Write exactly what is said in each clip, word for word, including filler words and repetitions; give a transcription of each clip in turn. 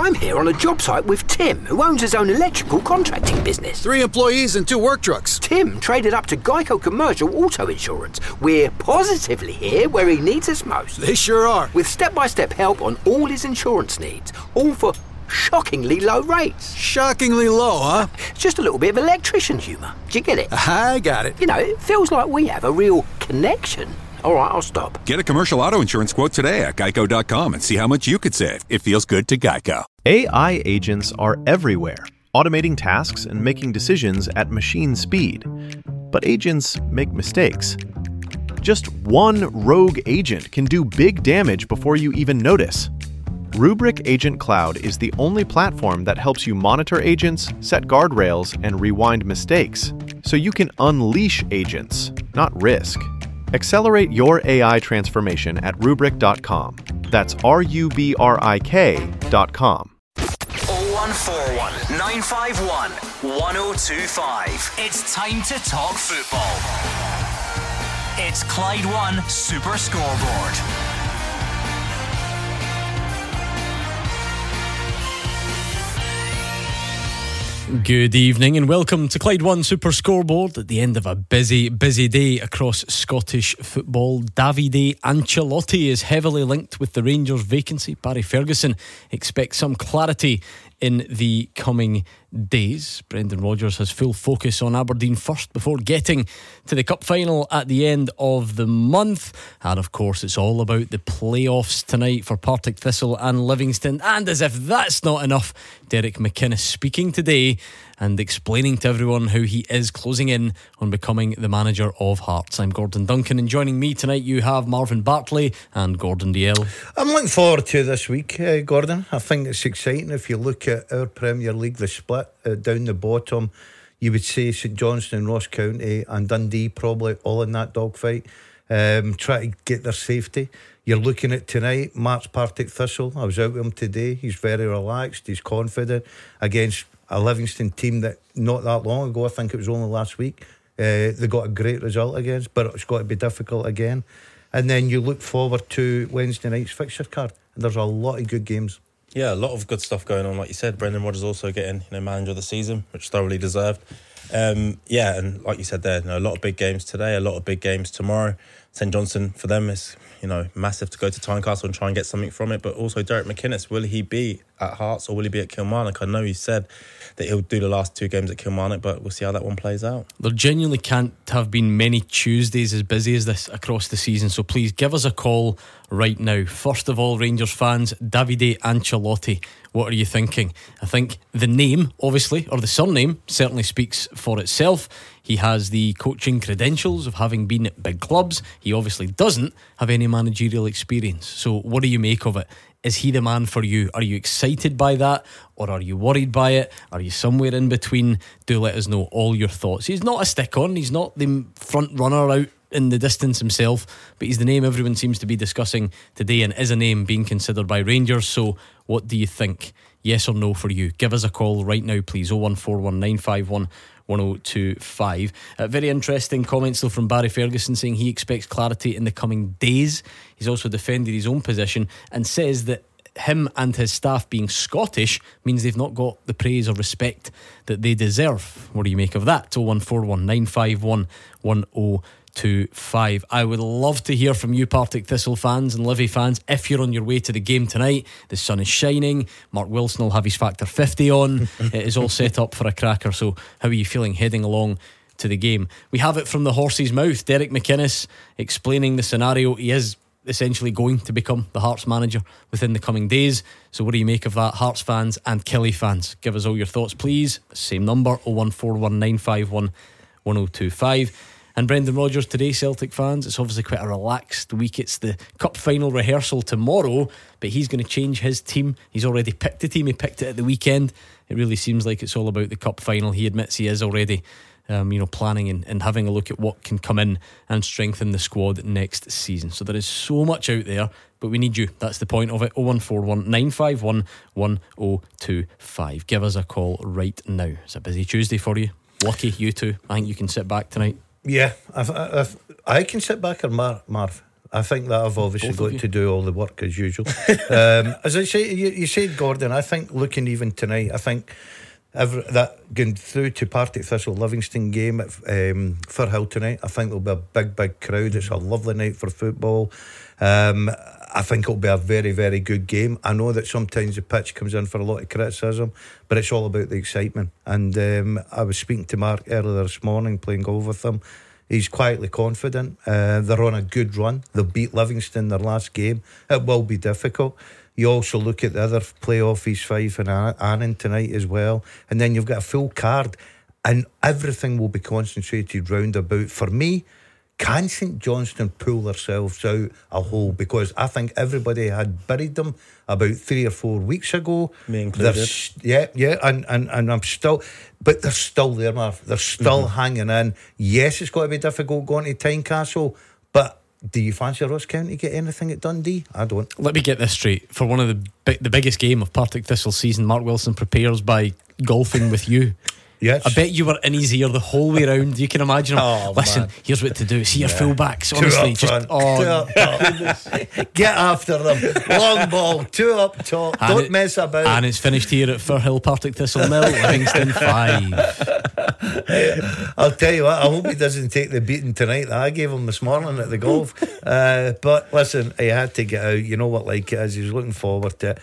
I'm here on a job site with Tim, who owns his own electrical contracting business. Three employees and two work trucks. Tim traded up to Geico Commercial Auto Insurance. We're positively here where he needs us most. They sure are. With step-by-step help on all his insurance needs, all for shockingly low rates. Shockingly low, huh? Just a little bit of electrician humour. Do you get it? I got it. You know, it feels like we have a real connection. All right, I'll stop. Get a commercial auto insurance quote today at geico dot com and see how much you could save. It feels good to Geico. A I agents are everywhere, automating tasks and making decisions at machine speed. But agents make mistakes. Just one rogue agent can do big damage before you even notice. Rubrik Agent Cloud is the only platform that helps you monitor agents, set guardrails, and rewind mistakes, so you can unleash agents, not risk. Accelerate your A I transformation at rubrik dot com. That's R U B R I K dot com. oh one four one, nine five one, one oh two five. It's time to talk football. It's Clyde One Super Scoreboard. Good evening and welcome to Clyde One Super Scoreboard at the end of a busy, busy day across Scottish football. Davide Ancelotti is heavily linked with the Rangers vacancy. Barry Ferguson expects some clarity in the coming days. Brendan Rodgers has full focus on Aberdeen first before getting to the cup final at the end of the month. And of course it's all about the playoffs tonight for Partick Thistle and Livingston. And as if that's not enough, Derek McInnes speaking today and explaining to everyone how he is closing in on becoming the manager of Hearts. I'm Gordon Duncan, and joining me tonight you have Marvin Bartley and Gordon Dalziel. I'm looking forward to this week, uh, Gordon. I think it's exciting. If you look at our Premier League, the split uh, down the bottom, you would say St Johnstone and Ross County and Dundee probably all in that dogfight, um, try to get their safety. You're looking at tonight, Mark's Partick Thistle. I was out with him today. He's very relaxed, he's confident against a Livingston team that not that long ago, I think it was only last week, uh, they got a great result against, but it's got to be difficult again. And then you look forward to Wednesday night's fixture card, and there's a lot of good games. Yeah, a lot of good stuff going on. Like you said, Brendan Rodgers also getting, you know, manager of the season, which thoroughly deserved. Um, yeah, and like you said there, you know, a lot of big games today, a lot of big games tomorrow. St Johnstone, for them, is, you know, massive to go to Tynecastle and try and get something from it. But also Derek McInnes, will he be at Hearts or will he be at Kilmarnock? I know he said that he'll do the last two games at Kilmarnock, but we'll see how that one plays out. There genuinely can't have been many Tuesdays as busy as this across the season, so please give us a call right now. First of all, Rangers fans, Davide Ancelotti, what are you thinking? I think the name, obviously, or the surname, certainly speaks for itself. He has the coaching credentials of having been at big clubs. He obviously doesn't have any managerial experience. So what do you make of it? Is he the man for you? Are you excited by that, or are you worried by it? Are you somewhere in between? Do let us know all your thoughts. He's not a stick-on. He's not the front runner out in the distance himself, but he's the name everyone seems to be discussing today and is a name being considered by Rangers. So what do you think? Yes or no for you? Give us a call right now, please. oh one four one, nine five one, one oh two five. Uh, very interesting comments though from Barry Ferguson, saying he expects clarity in the coming days. He's also defended his own position and says that him and his staff being Scottish means they've not got the praise or respect that they deserve. What do you make of that? oh one four one, nine five one, one oh two five. I would love to hear from you, Partick Thistle fans and Livy fans, if you're on your way to the game tonight. The sun is shining, Mark Wilson will have his factor fifty on. It is all set up for a cracker. So how are you feeling heading along to the game? We have it from the horse's mouth. Derek McInnes explaining the scenario. He is essentially going to become the Hearts manager within the coming days. So what do you make of that, Hearts fans and Killie fans? Give us all your thoughts, please. Same number, oh one four one, nine five one, one oh two five. And Brendan Rodgers today, Celtic fans, it's obviously quite a relaxed week. It's the cup final rehearsal tomorrow, but he's going to change his team. He's already picked a team. He picked it at the weekend. It really seems like it's all about the cup final. He admits he is already um, you know, planning and, and having a look at what can come in and strengthen the squad next season. So there is so much out there, but we need you. That's the point of it. oh one four one, nine five one, one oh two five. Give us a call right now. It's a busy Tuesday for you. Lucky you two. I think you can sit back tonight. Yeah, I've, I've, I can sit back, or Mar- Marv. I think that I've obviously Both of got you. to do all the work as usual. um, as I say, you, you said, Gordon, I think looking even tonight, I think every, that going through to Partick Thistle Livingston game at um, Firhill tonight, I think there'll be a big, big crowd. It's a lovely night for football. Um, I think it'll be a very, very good game. I know that sometimes the pitch comes in for a lot of criticism, but it's all about the excitement. And um, I was speaking to Mark earlier this morning, playing golf with him. He's quietly confident. Uh, they're on a good run. They'll beat Livingston their last game. It will be difficult. You also look at the other playoff, East Fife and Annan tonight as well. And then you've got a full card, and everything will be concentrated round about. For me, can St Johnstone pull themselves out a hole? Because I think everybody had buried them about three or four weeks ago. Me included. They're, yeah, yeah, and, and, and I'm still, but they're still there, Marv. They're still mm-hmm. hanging in. Yes, it's got to be difficult going to Tynecastle, but do you fancy Ross County get anything at Dundee? I don't. Let me get this straight. For one of the bi- the biggest game of Partick Thistle season, Mark Wilson prepares by golfing with you. Yes. I bet you were in his ear the whole way round. You can imagine him. Oh, Listen, man. here's what to do. See your Yeah. full-backs. Two Honestly, up just front, oh, two up top. Get after them. Long ball, two up top. And Don't it- mess about. and it's finished here at Firhill, Partick Thistle nil, Livingston five. I'll tell you what, I hope he doesn't take the beating tonight that I gave him this morning at the golf. Uh, but listen, he had to get out. You know what like it is. He was looking forward to it.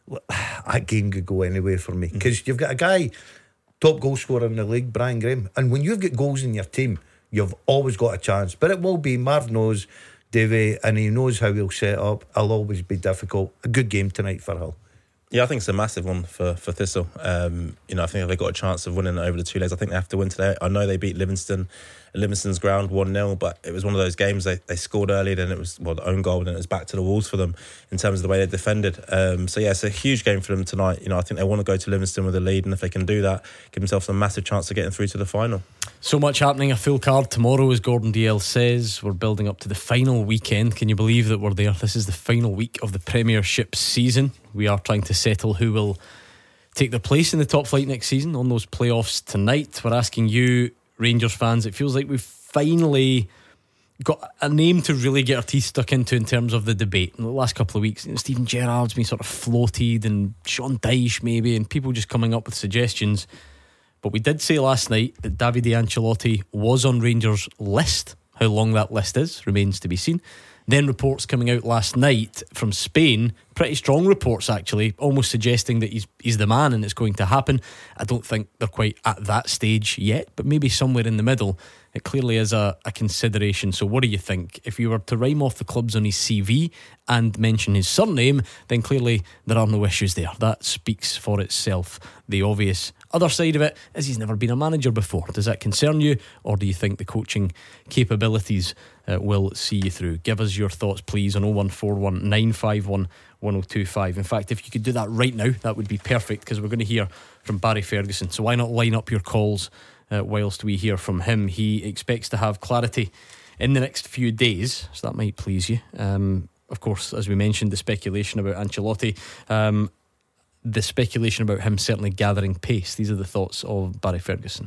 That game could go anywhere for me, because you've got a guy, top goal scorer in the league, Brian Graham, and when you've got goals in your team, you've always got a chance. But it will be, Marv knows, Davey, and he knows how he'll set up. It'll always be difficult. A good game tonight for Hull. Yeah, I think it's a massive one for, for Thistle. Um, you know, I think if they got a chance of winning over the two legs, I think they have to win today. I know they beat Livingston at Livingston's ground one nil, but it was one of those games they, they scored early, then it was, well, the own goal, and then it was back to the walls for them in terms of the way they defended. Um, so, yeah, it's a huge game for them tonight. You know, I think they want to go to Livingston with a lead, and if they can do that, give themselves a massive chance of getting through to the final. So much happening. A full card tomorrow, as Gordon D L says. We're building up to the final weekend. Can you believe that we're there? This is the final week of the Premiership season. We are trying to settle who will take their place in the top flight next season on those playoffs tonight. We're asking you, Rangers fans, it feels like we've finally got a name to really get our teeth stuck into in terms of the debate. In the last couple of weeks, you know, Stephen Gerrard's been sort of floated, and Sean Dyche maybe, and people just coming up with suggestions. But we did say last night that Davide Ancelotti was on Rangers' list. How long that list is remains to be seen. Then reports coming out last night from Spain, pretty strong reports actually, almost suggesting that he's he's the man and it's going to happen. I don't think they're quite at that stage yet, but maybe somewhere in the middle. It clearly is a, a consideration. So what do you think? If you were to rhyme off the clubs on his C V and mention his surname, then clearly there are no issues there. That speaks for itself. The obvious other side of it is he's never been a manager before. Does that concern you, or do you think the coaching capabilities uh, will see you through? Give us your thoughts please on oh one four one nine five one one oh two five. In fact, if you could do that right now, that would be perfect, because we're going to hear from Barry Ferguson. So why not line up your calls uh, whilst we hear from him? He expects to have clarity in the next few days, so that might please you. Um, of course, as we mentioned, the speculation about Ancelotti, um, the speculation about him certainly gathering pace. These are the thoughts of Barry Ferguson.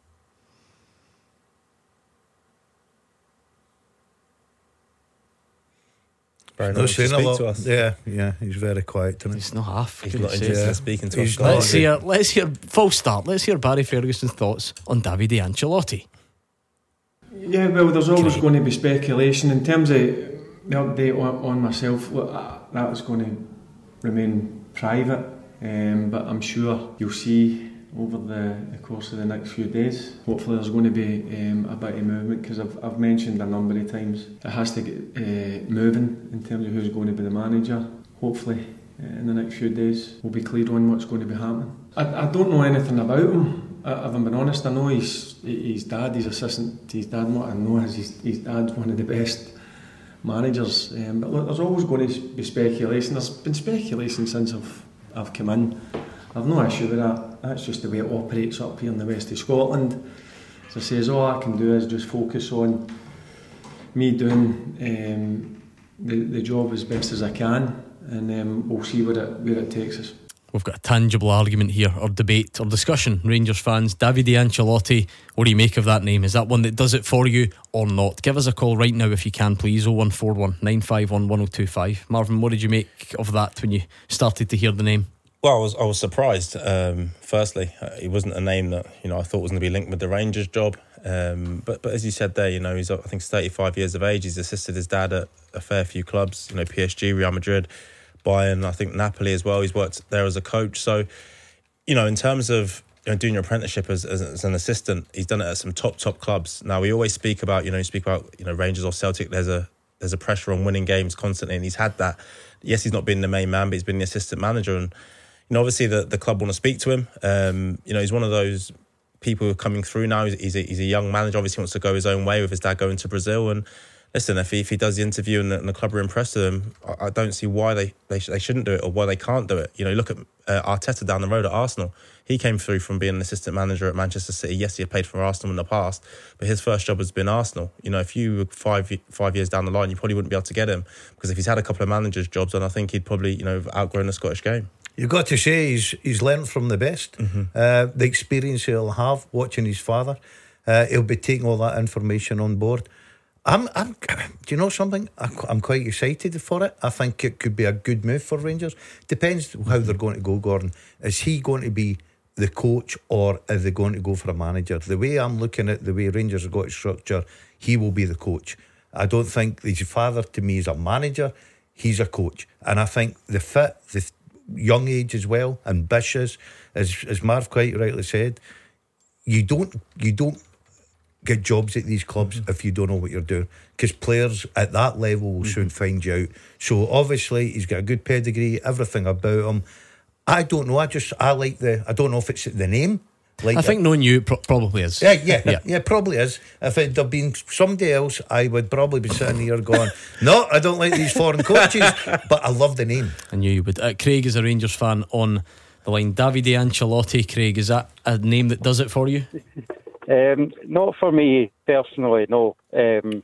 Very No nice to saying a speak lot. to us. Yeah, yeah, he's very quiet tonight. He's not half. He's goodness not sake. interested Yeah. in speaking to He's us. not. Let's hear, let's hear, full start, let's hear Barry Ferguson's thoughts on Davide Ancelotti. Yeah, well, there's always going to be speculation. In terms of the update on, on myself, look, that is going to remain private, um, but I'm sure you'll see over the, the course of the next few days. Hopefully there's going to be um, a bit of movement, because I've, I've mentioned a number of times it has to get uh, moving in terms of who's going to be the manager. Hopefully uh, in the next few days we'll be clear on what's going to be happening. I, I don't know anything about him, I, if I'm being honest. I know his, his dad, his assistant to his dad. What I know is his, his dad's one of the best managers, um, but look, there's always going to be speculation. There's been speculation since I've, I've come in. I've no issue with that. That's just the way it operates up here in the west of Scotland. As I say, all I can do is just focus on me doing um, the, the job as best as I can, and um, we'll see where it, where it takes us. We've got a tangible argument here, or debate, or discussion. Rangers fans, Davide Ancelotti, what do you make of that name? Is that one that does it for you or not? Give us a call right now if you can, please. oh one four one, nine five one, one oh two five. Marvin, what did you make of that when you started to hear the name? Well, I was I was surprised. Um, firstly, uh, he wasn't a name that you know I thought was going to be linked with the Rangers job. Um, but but as you said there, you know he's I think he's thirty-five years of age. He's assisted his dad at a fair few clubs. You know P S G, Real Madrid, Bayern, I think Napoli as well. He's worked there as a coach. So, you know, in terms of you know, doing your apprenticeship as, as as an assistant, he's done it at some top top clubs. Now we always speak about you know you speak about you know Rangers or Celtic. There's a there's a pressure on winning games constantly, and he's had that. Yes, he's not been the main man, but he's been the assistant manager and. You know, obviously the, the club want to speak to him. Um, you know, he's one of those people who are coming through now. He's, he's, a, he's a young manager. Obviously, wants to go his own way with his dad going to Brazil. And listen, if he if he does the interview and the, and the club are impressed with him, I, I don't see why they they, sh- they shouldn't do it or why they can't do it. You know, look at uh, Arteta down the road at Arsenal. He came through from being an assistant manager at Manchester City. Yes, he had played for Arsenal in the past, but his first job has been Arsenal. You know, if you were five five years down the line, you probably wouldn't be able to get him because if he's had a couple of managers' jobs, then I think he'd probably you know outgrown the Scottish game. You've got to say he's he's learned from the best. Mm-hmm. Uh, the experience he'll have watching his father, uh, he'll be taking all that information on board. I'm, I'm. Do you know something? I'm quite excited for it. I think it could be a good move for Rangers. Depends how they're going to go, Gordon. Is he going to be the coach or are they going to go for a manager? The way I'm looking at the way Rangers have got it structured, he will be the coach. I don't think his father to me is a manager. He's a coach, and I think the fit, the young age as well, ambitious, as as Marv quite rightly said, you don't you don't get jobs at these clubs mm-hmm. if you don't know what you're doing, because players at that level will mm-hmm. soon find you out. So obviously he's got a good pedigree, everything about him. I don't know, I just I like the I don't know if it's the name. Like I think knowing you pro- probably is. Yeah, yeah, yeah, yeah, probably is. If it had been somebody else, I would probably be sitting here going, no, I don't like these foreign coaches, but I love the name. I knew you would. Uh, Craig is a Rangers fan on the line. Davide Ancelotti. Craig, is that a name that does it for you? Um, not for me personally, no. Um,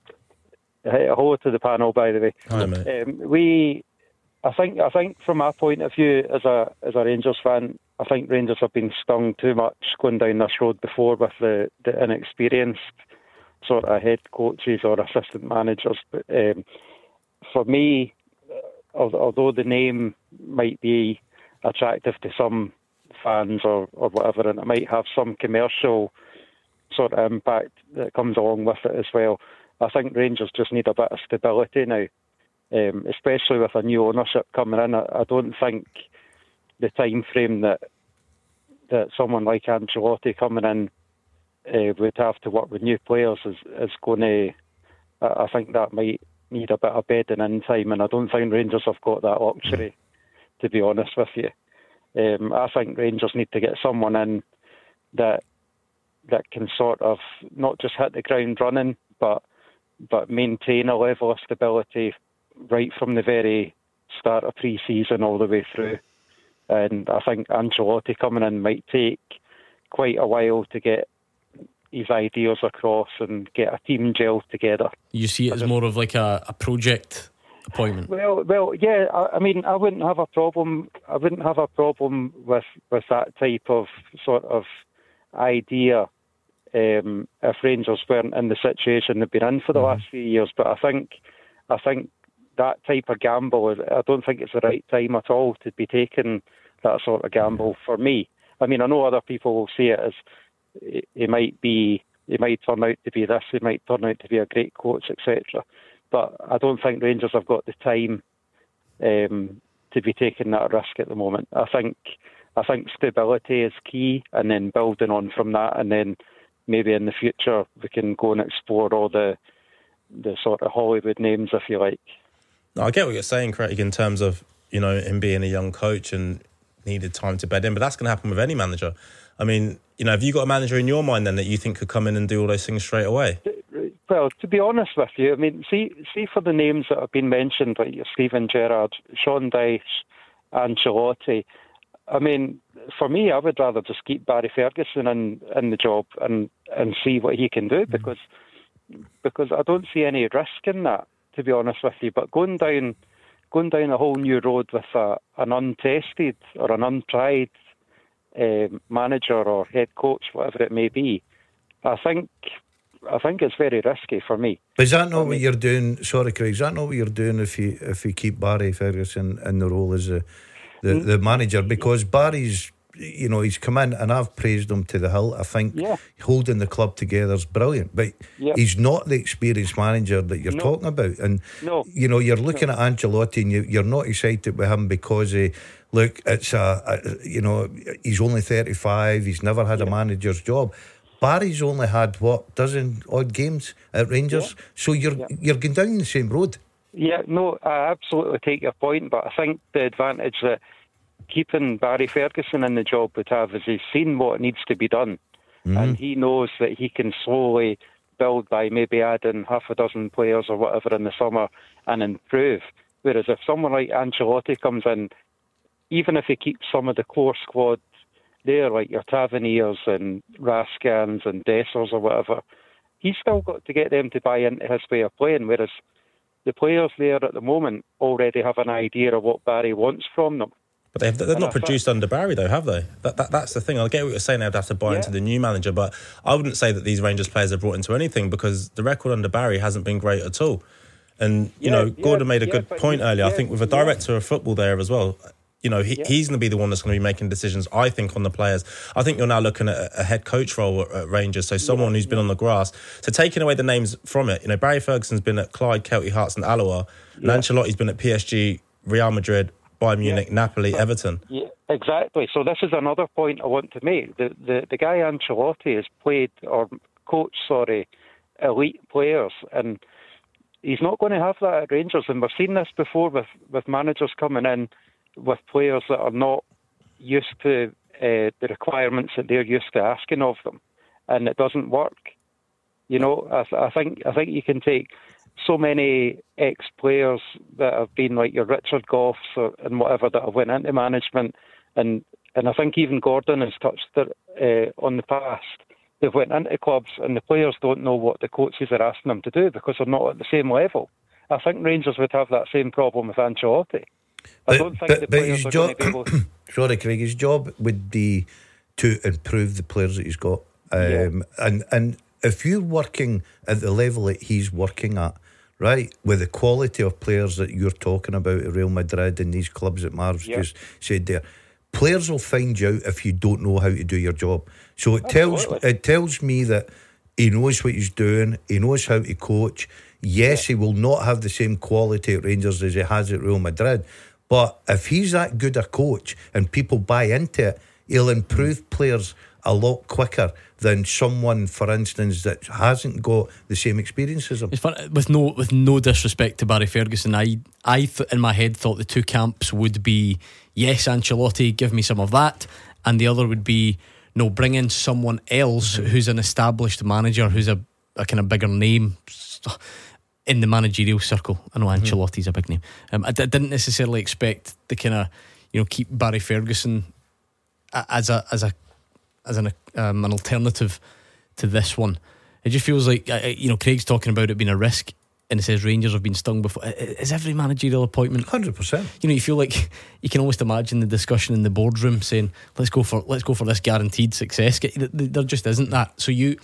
hello to the panel, by the way. Hi, mate. Um, we, I think, I think from my point of view as a as a Rangers fan, I think Rangers have been stung too much going down this road before with the, the inexperienced sort of head coaches or assistant managers. But um, for me, although the name might be attractive to some fans or, or whatever, and it might have some commercial sort of impact that comes along with it as well, I think Rangers just need a bit of stability now, um, especially with a new ownership coming in. I, I don't think the time frame that that someone like Ancelotti coming in uh, would have to work with new players is, is going to, I think that might need a bit of bedding in time, and I don't think Rangers have got that luxury, to be honest with you. Um, I think Rangers need to get someone in that that can sort of not just hit the ground running, but but maintain a level of stability right from the very start of pre-season all the way through. And I think Ancelotti coming in might take quite a while to get his ideas across and get a team gel together. You see it as more of like a, a project appointment? Well, well, yeah. I, I mean, I wouldn't have a problem. I wouldn't have a problem with with that type of sort of idea um, if Rangers weren't in the situation they've been in for the mm-hmm. last few years. But I think, I think. that type of gamble, I don't think it's the right time at all to be taking that sort of gamble for me. I mean, I know other people will see it as he might be, he might turn out to be this, he might turn out to be a great coach, et cetera. But I don't think Rangers have got the time um, to be taking that risk at the moment. I think, I think stability is key, and then building on from that, and then maybe in the future we can go and explore all the the sort of Hollywood names, if you like. No, I get what you're saying, Craig, in terms of, you know, him being a young coach and needed time to bed in, but that's going to happen with any manager. I mean, you know, have you got a manager in your mind then that you think could come in and do all those things straight away? Well, to be honest with you, I mean, see, see for the names that have been mentioned, like Steven Gerrard, Sean Dyche, Ancelotti, I mean, for me, I would rather just keep Barry Ferguson in, in the job and, and see what he can do, because because I don't see any risk in that, to be honest with you. But going down going down a whole new road with a, an untested or an untried uh, manager or head coach, whatever it may be, I think I think it's very risky for me. But is that not what you're doing? Sorry, Craig, is that not what you're doing if you if you keep Barry Ferguson in the role as a, the the manager? Because Barry's, you know, he's come in and I've praised him to the hilt. I think yeah. holding the club together is brilliant, but yeah. he's not the experienced manager that you're no. talking about. And no. you know, you're looking no. at Ancelotti and you, you're not excited with him because he, look, it's a, a you know, he's only thirty-five. He's never had yeah. a manager's job. Barry's only had what dozen odd games at Rangers, yeah. so you're yeah. you're going down the same road. Yeah, no, I absolutely take your point, but I think the advantage that keeping Barry Ferguson in the job would have is he's seen what needs to be done, mm-hmm. and he knows that he can slowly build by maybe adding half a dozen players or whatever in the summer and improve. Whereas if someone like Ancelotti comes in, even if he keeps some of the core squad there, like your Taverniers and Raskans and Dessers or whatever, he's still got to get them to buy into his way of playing, whereas the players there at the moment already have an idea of what Barry wants from them. But they've, they've not produced under Barry, though, have they? That, that That's the thing. I get what you're saying, they'd have to buy yeah. into the new manager, but I wouldn't say that these Rangers players are brought into anything, because the record under Barry hasn't been great at all. And, you yeah, know, Gordon yeah, made a good yeah, point earlier, yeah, I think, with a director yeah. of football there as well. You know, he, yeah. he's going to be the one that's going to be making decisions, I think, on the players. I think you're now looking at a head coach role at, at Rangers, so someone yeah, who's been yeah. on the grass. So taking away the names from it, you know, Barry Ferguson's been at Clyde, Kelty Hearts and Alloa, yeah. and Ancelotti's been at P S G, Real Madrid, Bayern Munich, yeah. Napoli, but, Everton. Yeah, exactly. So this is another point I want to make. The, the, the guy Ancelotti has played, or coached, sorry, elite players, and he's not going to have that at Rangers. And we've seen this before with, with managers coming in with players that are not used to uh, the requirements that they're used to asking of them, and it doesn't work. You know, I, th- I think I think you can take so many ex-players that have been like your Richard Goffs or, and whatever that have went into management, and, and I think even Gordon has touched it uh, on the past. They've went into clubs and the players don't know what the coaches are asking them to do because they're not at the same level. I think Rangers would have that same problem with Ancelotti. I but, don't think but, the but players his are job, going to be able to... Sorry, Craig, his job would be to improve the players that he's got. Um, yeah. and, and if you're working at the level that he's working at, right, with the quality of players that you're talking about at Real Madrid and these clubs that Marv's yeah. just said there, players will find you out if you don't know how to do your job. So it tells it tells me that he knows what he's doing, he knows how to coach. Yes, yeah. he will not have the same quality at Rangers as he has at Real Madrid, but if he's that good a coach and people buy into it, he'll improve players a lot quicker than someone, for instance, that hasn't got the same experience as him. It's fun, with no with no disrespect to Barry Ferguson, I I th- in my head thought the two camps would be, yes, Ancelotti, give me some of that, and the other would be, no, bring in someone else mm-hmm. who's an established manager, who's a, a kind of bigger name in the managerial circle. I know Ancelotti's mm-hmm. a big name. Um, I d- didn't necessarily expect the kind of, you know, keep Barry Ferguson as a as a as an um, an alternative to this one. It just feels like, you know, Craig's talking about it being a risk, and it says Rangers have been stung before. Is every managerial appointment? one hundred percent. You know, you feel like you can almost imagine the discussion in the boardroom saying, let's go for let's go for this guaranteed success. There just isn't that. So you,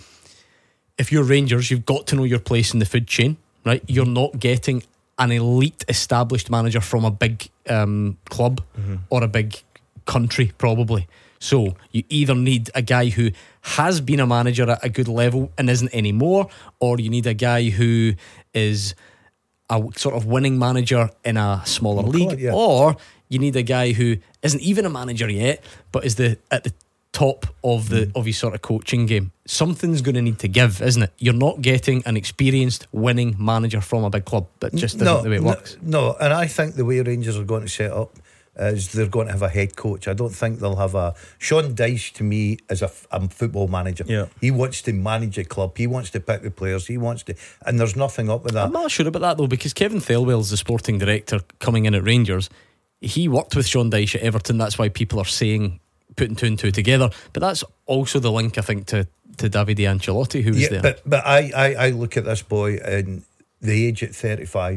if you're Rangers, you've got to know your place in the food chain, right? You're not getting an elite established manager from a big um, club mm-hmm. or a big country, probably. So you either need a guy who has been a manager at a good level and isn't anymore, or you need a guy who is a sort of winning manager in a smaller oh, league, God, yeah. or you need a guy who isn't even a manager yet, but is the at the top of the mm. of his sort of coaching game. Something's going to need to give, isn't it? You're not getting an experienced winning manager from a big club. That just isn't no, the way it works. No, no, and I think the way Rangers are going to set up is they're going to have a head coach. I don't think they'll have a... Sean Dyche, to me, is a, a football manager. Yeah. He wants to manage a club. He wants to pick the players. He wants to... And there's nothing up with that. I'm not sure about that, though, because Kevin Thelwell's the sporting director coming in at Rangers. He worked with Sean Dyche at Everton. That's why people are saying, putting two and two together. But that's also the link, I think, to, to Davide Ancelotti, who was yeah, there. But, but I, I, I look at this boy, and the age at thirty-five...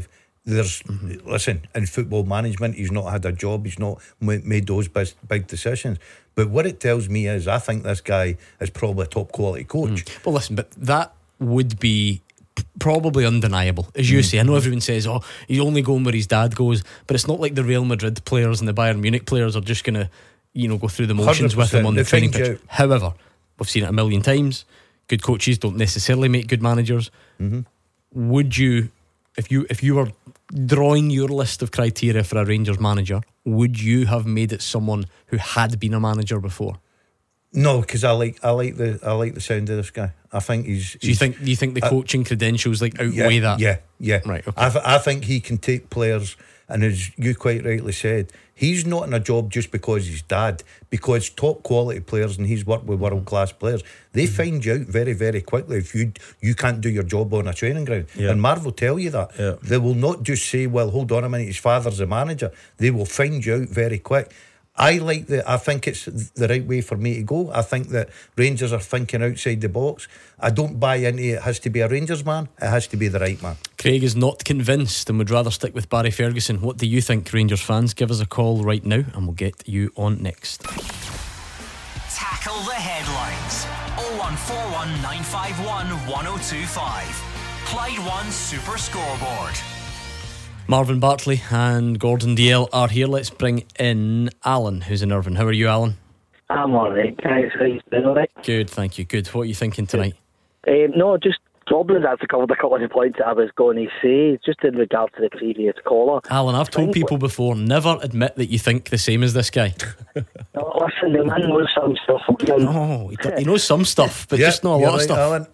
There's mm-hmm. listen, in football management, he's not had a job, he's not made those big, big decisions. But what it tells me is, I think this guy is probably a top quality coach. Mm. Well, listen, but that would be probably undeniable, as you mm. say. I know everyone says, oh, he's only going where his dad goes, but it's not like the Real Madrid players and the Bayern Munich players are just going to, you know, go through the motions with him on the training pitch. However, we've seen it a million times. Good coaches don't necessarily make good managers. Mm-hmm. Would you, if you if you were drawing your list of criteria for a Rangers manager, would you have made it someone who had been a manager before? No, because I like I like the I like the sound of this guy. I think he's. Do you think? Do you think the coaching uh, credentials like outweigh yeah, that? Yeah, yeah. Right. Okay. I, th- I think he can take players, and as you quite rightly said, he's not in a job just because he's dad. Because top quality players, and he's worked with world class players, they mm-hmm. find you out very, very quickly if you you can't do your job on a training ground. Yeah. And Marv will tell you that. Yeah. They will not just say, "Well, hold on a minute, his father's a manager." They will find you out very quick. I like the. I think it's the right way for me to go. I think that Rangers are thinking outside the box. I don't buy into it has to be a Rangers man. It has to be the right man. Craig is not convinced and would rather stick with Barry Ferguson. What do you think, Rangers fans? Give us a call right now and we'll get you on next. Tackle the headlines. oh one four one, nine five one, one oh two five. Clyde One Super Scoreboard. Marvin Bartley and Gordon Dalziel are here. Let's bring in Alan, who's in Irvine. How are you, Alan? I'm alright. Thanks. How you doing? Alright. Good, thank you. Good. What are you thinking tonight? Um, no, just probably that's a couple of a couple of the points that I was going to say, just in regard to the previous caller. Alan, I've told people before, never admit that you think the same as this guy. No, listen, the man knows some stuff. No, he, he knows some stuff, but yeah, just not a lot right, of stuff. Alan.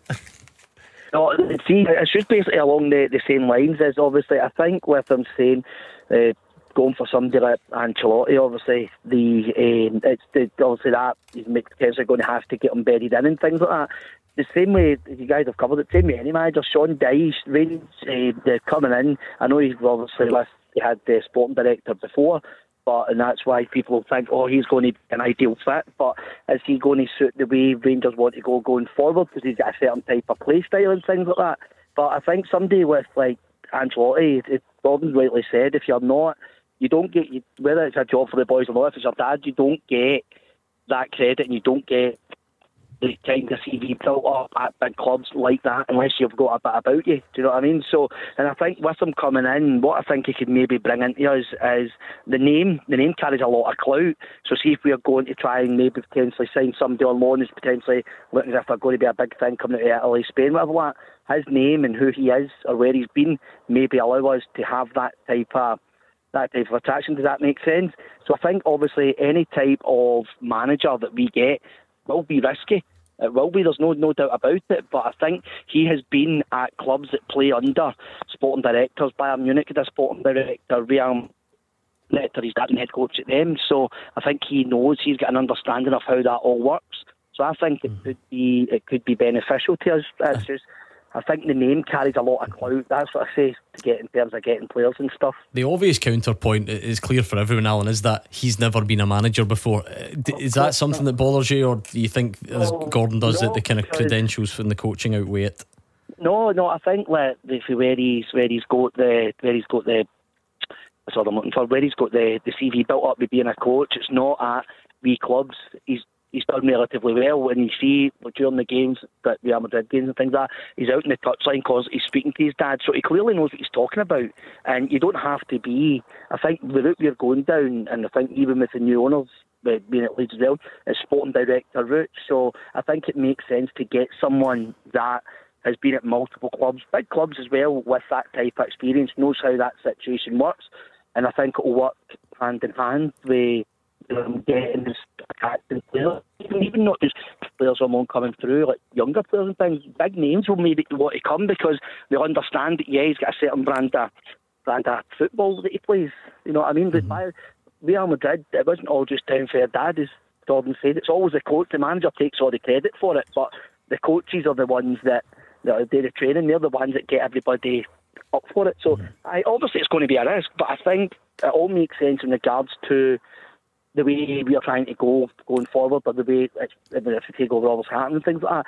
No, see, it's just basically along the, the same lines as obviously I think with him saying uh, going for somebody like Ancelotti, obviously the um, it's the, obviously that he's potentially going to have to get him bedded in and things like that. The same way you guys have covered it, same way any manager, Sean Dyche, Rangers, uh, they're coming in. I know he's obviously with, he had the sporting director before. But, and that's why people think, oh, he's going to be an ideal fit. But is he going to suit the way Rangers want to go going forward? Because he's got a certain type of play style and things like that. But I think somebody with like Ancelotti, it, Gordon rightly said, if you're not, you don't get, you, whether it's a job for the boys or not, if it's your dad, you don't get that credit and you don't get the kind of C V built up at big clubs like that unless you've got a bit about you. Do you know what I mean? So, and I think with him coming in, what I think he could maybe bring into us is the name. The name carries a lot of clout. So see if we're going to try and maybe potentially sign somebody on loan who's potentially looking as if they're going to be a big thing coming out of Italy, Spain, whatever that. His name and who he is or where he's been maybe allow us to have that type of that type of attraction. Does that make sense? So I think obviously any type of manager that we get will be risky. It will be, there's no no doubt about it, but I think he has been at clubs that play under sporting directors. Bayern Munich had a sporting director, Real Director, his dad and head coach at them, so I think he knows, he's got an understanding of how that all works. So I think it could be it could be beneficial to us. It's just, I think the name carries a lot of clout. That's what I say to get in terms of getting players and stuff. The obvious counterpoint is clear for everyone, Alan, is that he's never been a manager before. Is that something that bothers you, or do you think, as Gordon does, no, that the kind of credentials from the coaching outweigh it? No, no. I think that if where he's where he's got the where he's got the that's what I'm looking for. Where he's got the the C V built up with being a coach, it's not at wee clubs. He's He's done relatively well when you see like, during the games, that Real Madrid games and things like that, he's out in the touchline because he's speaking to his dad, so he clearly knows what he's talking about. And you don't have to be, I think the route we're going down, and I think even with the new owners being at Leeds as well, it's sporting director route. So I think it makes sense to get someone that has been at multiple clubs, big clubs as well, with that type of experience, knows how that situation works, and I think it'll work hand in hand with Um, getting this attracting players, even, even not just players alone coming through, like younger players and things. Big names will maybe want to come because they'll understand that, yeah, he's got a certain brand of, brand of football that he plays. You know what I mean? Mm-hmm. But by Real Madrid, it wasn't all just down for their dad, as Gordon said. It's always the coach. The manager takes all the credit for it, but the coaches are the ones that, that do the training. They're the ones that get everybody up for it. So mm-hmm. I, obviously it's going to be a risk, but I think it all makes sense in regards to the way we are trying to go going forward, but the way it's, if you take over all this happening and things like that,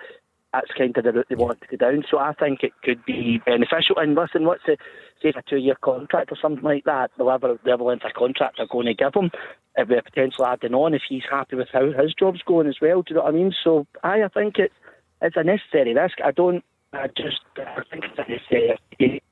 that's kind of the route they want to go down. So I think it could be beneficial. And listen, what's the, say it's a two-year contract or something like that, the level, level length of contract they're going to give him, if we're potentially adding on if he's happy with how his job's going as well. Do you know what I mean? So I, I think it's it's a necessary risk. I don't. I just. I think it's a necessary.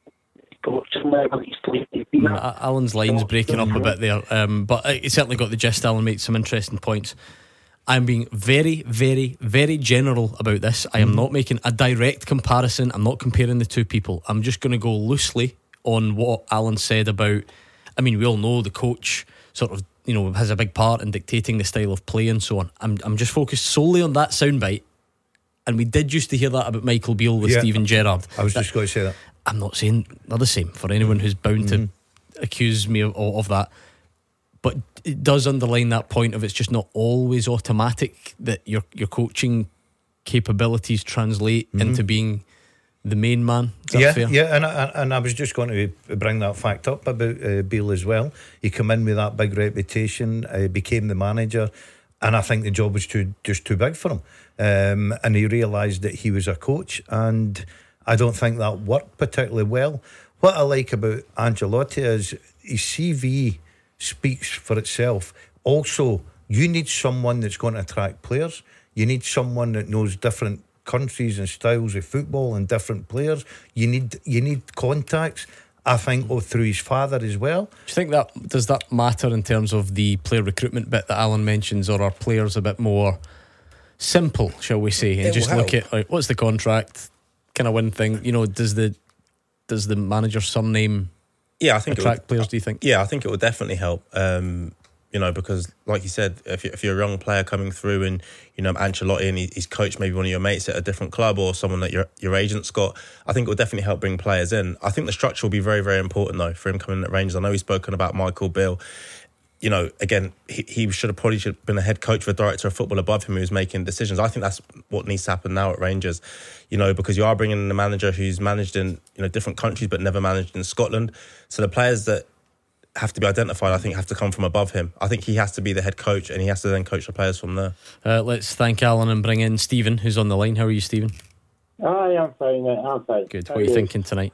Uh, Alan's line's breaking up a bit there, um, but it certainly got the gist. Alan made some interesting points. I'm being very, very, very general about this. I am not making a direct comparison. I'm not comparing the two people. I'm just going to go loosely on what Alan said about, I mean, we all know the coach sort of, you know, has a big part in dictating the style of play and so on. I'm I'm just focused solely on that soundbite. And we did used to hear that about Michael Beale with yeah, Steven Gerrard. I was that, just going to say that. I'm not saying they're the same for anyone who's bound mm-hmm. to accuse me of, of that. But it does underline that point of it's just not always automatic that your your coaching capabilities translate mm-hmm. into being the main man. Is that yeah, fair? yeah, and I, and I was just going to bring that fact up about uh, Beale as well. He came in with that big reputation, uh, became the manager, and I think the job was too just too big for him. Um, and he realised that he was a coach, and I don't think that worked particularly well. What I like about Ancelotti is his C V speaks for itself. Also, you need someone that's going to attract players. You need someone that knows different countries and styles of football and different players. You need you need contacts. I think oh, through his father as well. Do you think that does that matter in terms of the player recruitment bit that Alan mentions, or are players a bit more simple, shall we say, and it just look at like, what's the contract, kind of win thing? You know, does the does the manager's surname yeah, I think attract it would, players? Do you think? Yeah, I think it would definitely help. Um, you know, because like you said, if you're, if you're a young player coming through, and you know Ancelotti and he, he's coached maybe one of your mates at a different club or someone that your your agent's got, I think it would definitely help bring players in. I think the structure will be very, very important though for him coming in at Rangers. I know he's spoken about Michael Beale. You know, again, he, he should have probably should have been a head coach or a director of football above him who was making decisions. I think that's what needs to happen now at Rangers, you know, because you are bringing in a manager who's managed in, you know, different countries but never managed in Scotland. So the players that have to be identified, I think, have to come from above him. I think he has to be the head coach and he has to then coach the players from there. Uh, let's thank Alan and bring in Stephen, who's on the line. How are you, Stephen? Hi, I'm fine, mate. I'm fine. Good. How what are you thinking tonight?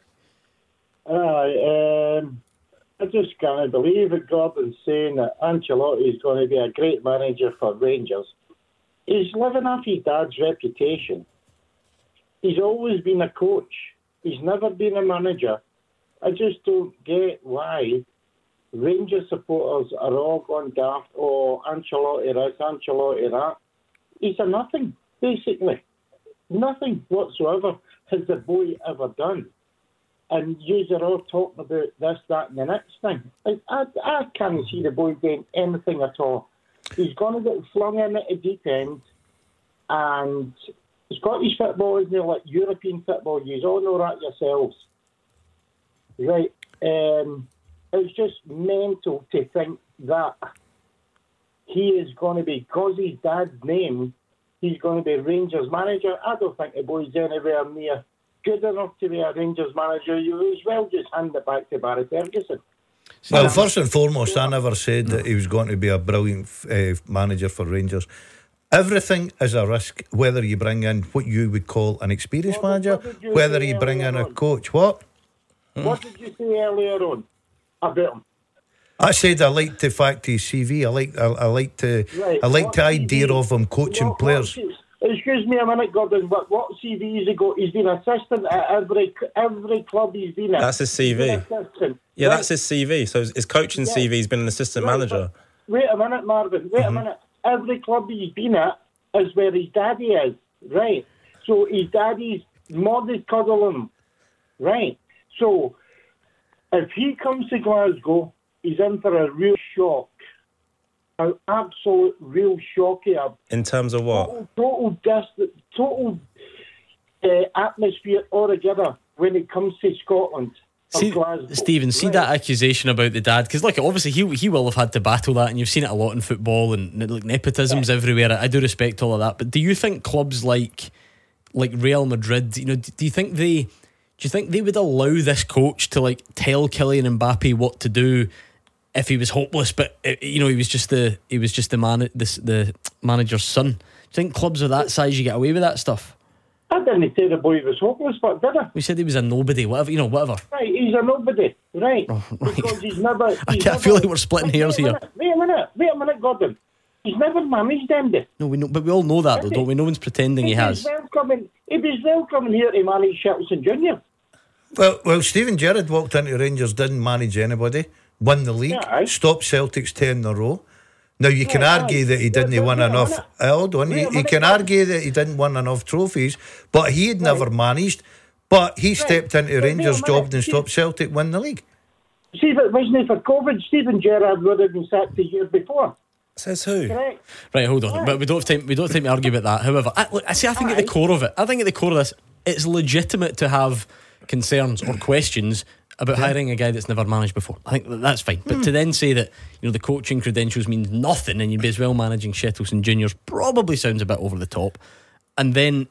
Aye, um... I just can't believe it. Gordon's saying that Ancelotti is going to be a great manager for Rangers. He's living off his dad's reputation. He's always been a coach. He's never been a manager. I just don't get why Rangers supporters are all going daft. Oh, Ancelotti this, Ancelotti that. He's a nothing, basically. Nothing whatsoever has the boy ever done. And you are all talking about this, that and the next thing. I, I, I can't see the boy doing anything at all. He's going to get flung in at the deep end, and Scottish football isn't like European football. You all know that yourselves. Right. Um, it's just mental to think that he is going to be, because his dad's name, he's going to be Rangers manager. I don't think the boy's anywhere near good enough to be a Rangers manager. You as well just hand it back to Barry Ferguson. Well, first and foremost, I never said that he was going to be a brilliant uh, manager for Rangers. Everything is a risk, whether you bring in what you would call an experienced what, manager, what you whether you bring in a on? coach. What? What did you say earlier on about him? I said I liked the fact his C V. I like I, I like to right. I like the idea of him coaching what, players. What, Excuse me a minute, Gordon, but what C V has he got? He's been assistant at every every club he's been at. That's his C V. Yeah, right. That's his C V. So his coaching yeah. C V, he's been an assistant right, manager. Wait a minute, Marvin. Wait mm-hmm. a minute. Every club he's been at is where his daddy is, right? So his daddy's more than cuddling him, right? So if he comes to Glasgow, he's in for a real shock. An absolute real shock here. In terms of what? Total, total, dis- total uh, atmosphere altogether when it comes to Scotland. See, Stephen, see right. that accusation about the dad, because like obviously he he will have had to battle that, and you've seen it a lot in football, and like nepotism's yeah. everywhere. I do respect all of that, but do you think clubs like like Real Madrid, you know, do you think they do you think they would allow this coach to like tell Kylian Mbappe what to do if he was hopeless, but you know he was just the he was just the man the, the manager's son? Do you think clubs of that size you get away with that stuff? I didn't say the boy was hopeless, but did I? We said he was a nobody, whatever, you know, whatever. Right, he's a nobody, right? Oh, right. Because he's never. He's I, can't, never, I feel like we're splitting wait, hairs wait here. Minute, wait a minute, wait a minute, Gordon. He's never managed them, did No, we know, but we all know that, though, don't we? No one's pretending he, he has. Was coming, he was well coming here to manage Shelton Junior Well, well, Stephen Gerrard walked into Rangers, didn't manage anybody, won the league, Yeah, aye. stopped Celtic's ten in a row. Now you can Yeah, argue aye. that he didn't Yeah, but win wait a enough. minute. Hold on, Wait a you, you minute, can Gordon. argue that he didn't win enough trophies, but he had never managed. But he stepped into But wait a Rangers' minute, job and see- stopped Celtic win the league. See, if it wasn't for COVID, Stephen Gerrard would have been sacked the year before. Says who? Correct. Right, hold on. But we don't have time. We don't have time to argue about that. However, I, look, I see. I think at the core of it, I think at the core of this, it's legitimate to have concerns or questions about hiring a guy that's never managed before. I think that that's fine. But to then say that, you know, the coaching credentials means nothing and you'd be as well managing Shettleston Juniors probably sounds a bit over the top. And then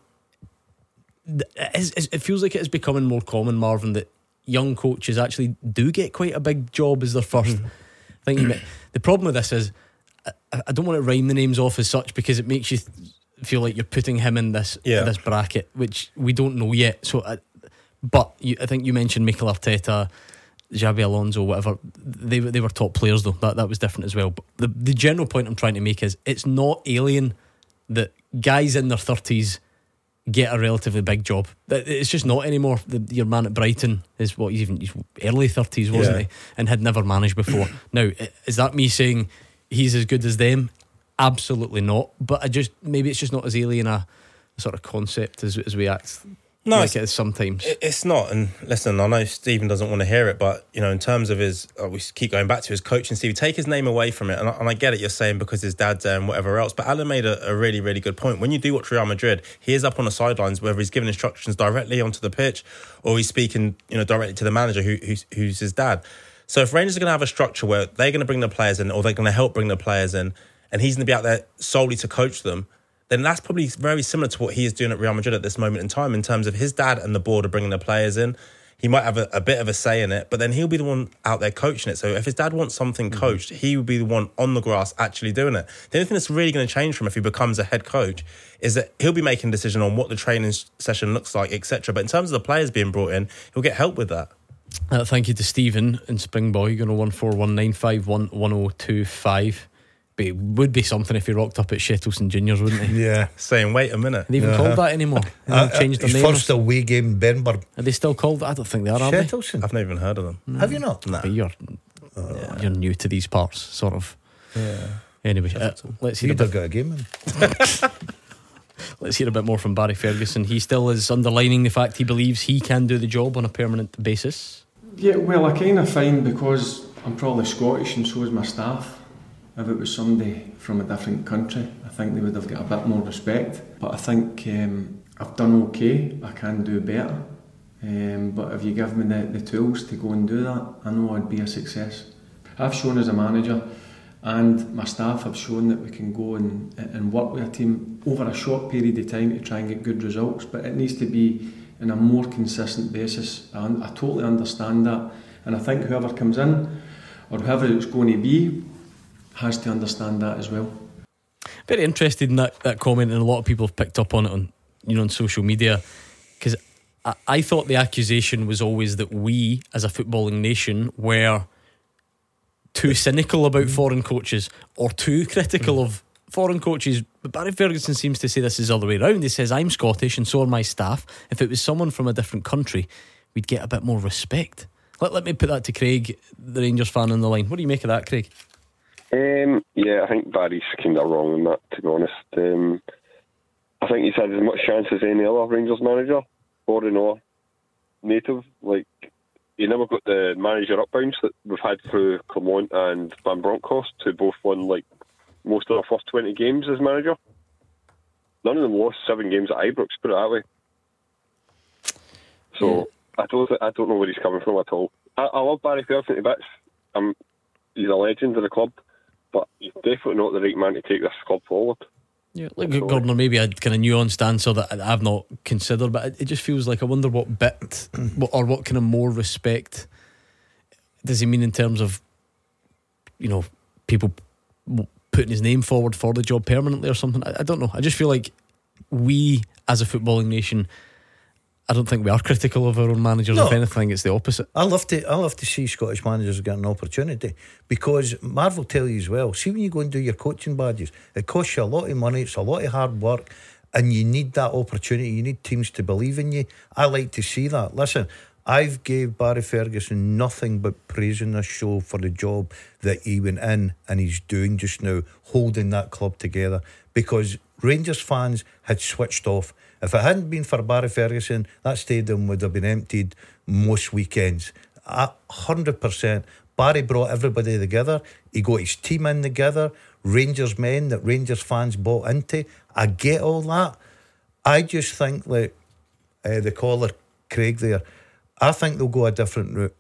th- it's, it's, it feels like it is becoming more common, Marvin, that young coaches actually do get quite a big job as their first thing. You may- the problem with this is I, I don't want to rhyme the names off as such because it makes you th- feel like you're putting him in this Yeah. this bracket, which we don't know yet. So, I, but you, I think you mentioned Mikel Arteta, Xabi Alonso, whatever. They they were top players though. That that was different as well. But the the general point I'm trying to make is it's not alien that guys in their thirties get a relatively big job. That- It's just not anymore. The, your man at Brighton is what he's even he's early thirties, wasn't Yeah. he? And had never managed before. Now, i- is that me saying he's as good as them? Absolutely not. But I just maybe it's just not as alien a, a sort of concept as as we act No, like it's- it is sometimes. It- It's not, and listen, I know Stephen doesn't want to hear it, but you know, in terms of his, uh, we keep going back to his coaching. Stevie, take his name away from it, and I, and I get it. You're saying because his dad's there and whatever else, but Alan made a, a really, really good point. When you do watch Real Madrid, he is up on the sidelines, whether he's giving instructions directly onto the pitch or he's speaking, you know, directly to the manager, who, who's, who's his dad. So if Rangers are going to have a structure where they're going to bring the players in, or they're going to help bring the players in, and he's going to be out there solely to coach them, then that's probably very similar to what he is doing at Real Madrid at this moment in time in terms of his dad and the board are bringing the players in. He might have a, a bit of a say in it, but then he'll be the one out there coaching it. So if his dad wants something Mm-hmm. coached, he will be the one on the grass actually doing it. The only thing that's really going to change from if he becomes a head coach is that he'll be making a decision on what the training session looks like, et cetera. But in terms of the players being brought in, he'll get help with that. Uh, thank you to Stephen in Springboy. You're going to one four one nine five one one oh two five. But it would be something if he rocked up at Shettleston Juniors, wouldn't he? Yeah. Saying, wait a minute. Are they even Uh-huh. called that anymore? They Uh, haven't changed their his name. first away game, Benburn. Are they still called that? I don't think they are, are they? Shettleston. I've never even heard of them. Have you not? Nah. But you're, you're new to these parts, sort of. Yeah. Anyway, uh, let's hear a You'd have bit, got a game in. let's hear a bit more from Barry Ferguson. He still is underlining the fact he believes he can do the job on a permanent basis. Yeah, well, I kind of find because I'm probably Scottish and so is my staff. If it was somebody from a different country, I think they would have got a bit more respect. But I think um, I've done okay. I can do better. Um, but if you give me the, the tools to go and do that, I know I'd be a success. I've shown as a manager, and my staff have shown that we can go and, and work with a team over a short period of time to try and get good results. But it needs to be on a more consistent basis. I, I totally understand that, and I think whoever comes in or whoever it's going to be has to understand that as well. Very interested in that, that comment, and a lot of people have picked up on it on, you know, on social media, because I, I thought the accusation was always that we as a footballing nation were too cynical about foreign coaches or too critical of foreign coaches. But Barry Ferguson seems to say this is the other way around. He says, I'm Scottish and so are my staff. If it was someone from a different country, we'd get a bit more respect. Let, let me put that to Craig, the Rangers fan on the line. What do you make of that, Craig? Um, yeah, I think Barry's kind of wrong on that, to be honest. Um, I think he's had as much chance as any other Rangers manager, foreign or native. Like, he never got the manager upbounds that we've had through Clermont and Van Bronckhorst, who both won like most of their first twenty games as manager. None of them lost seven games at Ibrox, put it that way. So I don't, I don't know where he's coming from at all. I, I love Barry Ferguson to bits. Um, he's a legend of the club, but he's definitely not the right man to take this club forward. Yeah, like Gordon, maybe a kind of nuanced answer that I've not considered, but it, it just feels like I wonder what bit what, or what kind of more respect does he mean in terms of, you know, people putting his name forward for the job permanently or something. I, I don't know. I just feel like we as a footballing nation, I don't think we are critical of our own managers. No. If anything, it's the opposite. I love to I love to see Scottish managers get an opportunity, because Marv will tell you as well, see when you go and do your coaching badges, it costs you a lot of money, it's a lot of hard work, and you need that opportunity. You need teams to believe in you. I like to see that. Listen, I've gave Barry Ferguson nothing but praise in this show for the job that he went in and he's doing just now, holding that club together, because Rangers fans had switched off. If it hadn't been for Barry Ferguson, that stadium would have been emptied most weekends. A hundred percent. Barry brought everybody together. He got his team in together. Rangers men that Rangers fans bought into. I get all that. I just think like uh, the caller Craig there, I think they'll go a different route.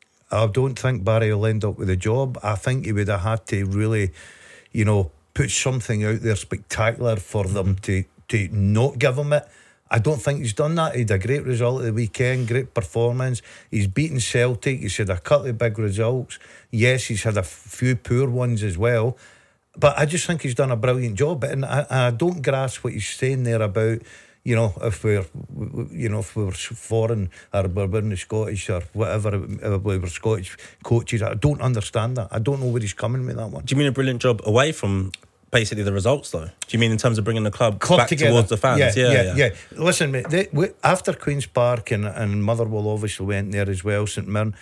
I don't think Barry will end up with a job. I think he would have had to really, you know, put something out there spectacular for them to, to not give him it. I don't think he's done that. He had a great result at the weekend, great performance. He's beaten Celtic. He's had a couple of big results. Yes, he's had a few poor ones as well. But I just think he's done a brilliant job. And I, I don't grasp what he's saying there about, you know, if we're, you know, if we were foreign or we were the Scottish or whatever, we were Scottish coaches. I don't understand that. I don't know where he's coming with that one. Do you mean a brilliant job away from basically the results, though? Do you mean in terms of bringing the club, club back together towards the fans? Yeah, yeah, yeah, yeah. yeah. Listen, mate, they, we, after Queen's Park and, and Motherwell obviously went there as well, St Mirren,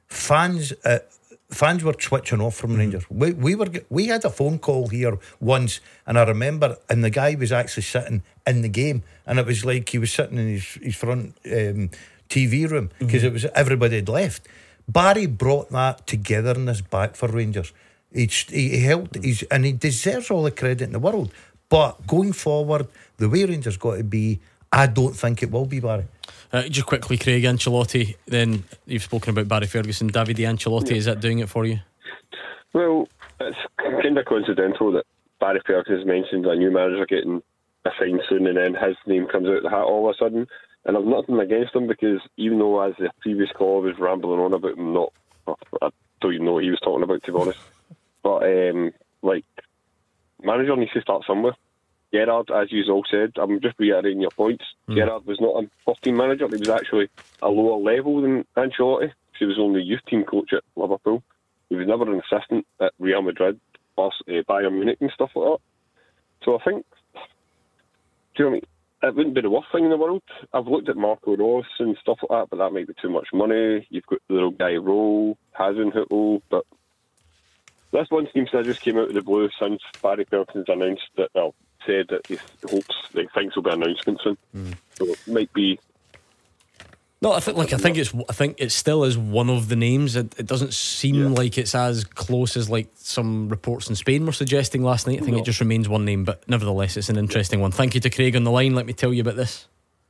fans uh, fans were switching off from mm. Rangers. We, we were we had a phone call here once, and I remember, and the guy was actually sitting in the game, and it was like he was sitting in his, his front um, T V room, because mm. it was everybody had left. Barry brought that togetherness back for Rangers. He, he helped, he's, and he deserves all the credit in the world. But going forward, the way Rangers got to be, I don't think it will be, Barry. Uh, just quickly, Craig, Ancelotti. Then you've spoken about Barry Ferguson. Davide Ancelotti, yeah. Is that doing it for you? Well, it's kind of coincidental that Barry Ferguson mentioned a new manager getting assigned soon, and then his name comes out of the hat all of a sudden. And I've nothing against him, because even though as the previous call was rambling on about him, not, I don't even know what he was talking about, to be honest. But, um, like, manager needs to start somewhere. Gerrard, as you all said, I'm just reiterating your points. Mm. Gerrard was not a first-team manager. He was actually a lower level than Ancelotti. He was only youth team coach at Liverpool. He was never an assistant at Real Madrid, uh, Bayern Munich and stuff like that. So I think, do you know what I mean? It wouldn't be the worst thing in the world. I've looked at Marco Rose and stuff like that, but that might be too much money. You've got the little guy Rowe, Hasenhüttl, but this one seems to have just came out of the blue since Barry Ferguson's announced that, well, said that he hopes that things will be announcements soon. Mm. So it might be. No, I think like I think it's I think it still is one of the names. It, it doesn't seem yeah. like it's as close as like some reports in Spain were suggesting last night. I think no. it just remains one name, but nevertheless, it's an interesting one. Thank you to Craig on the line. Let me tell you about this.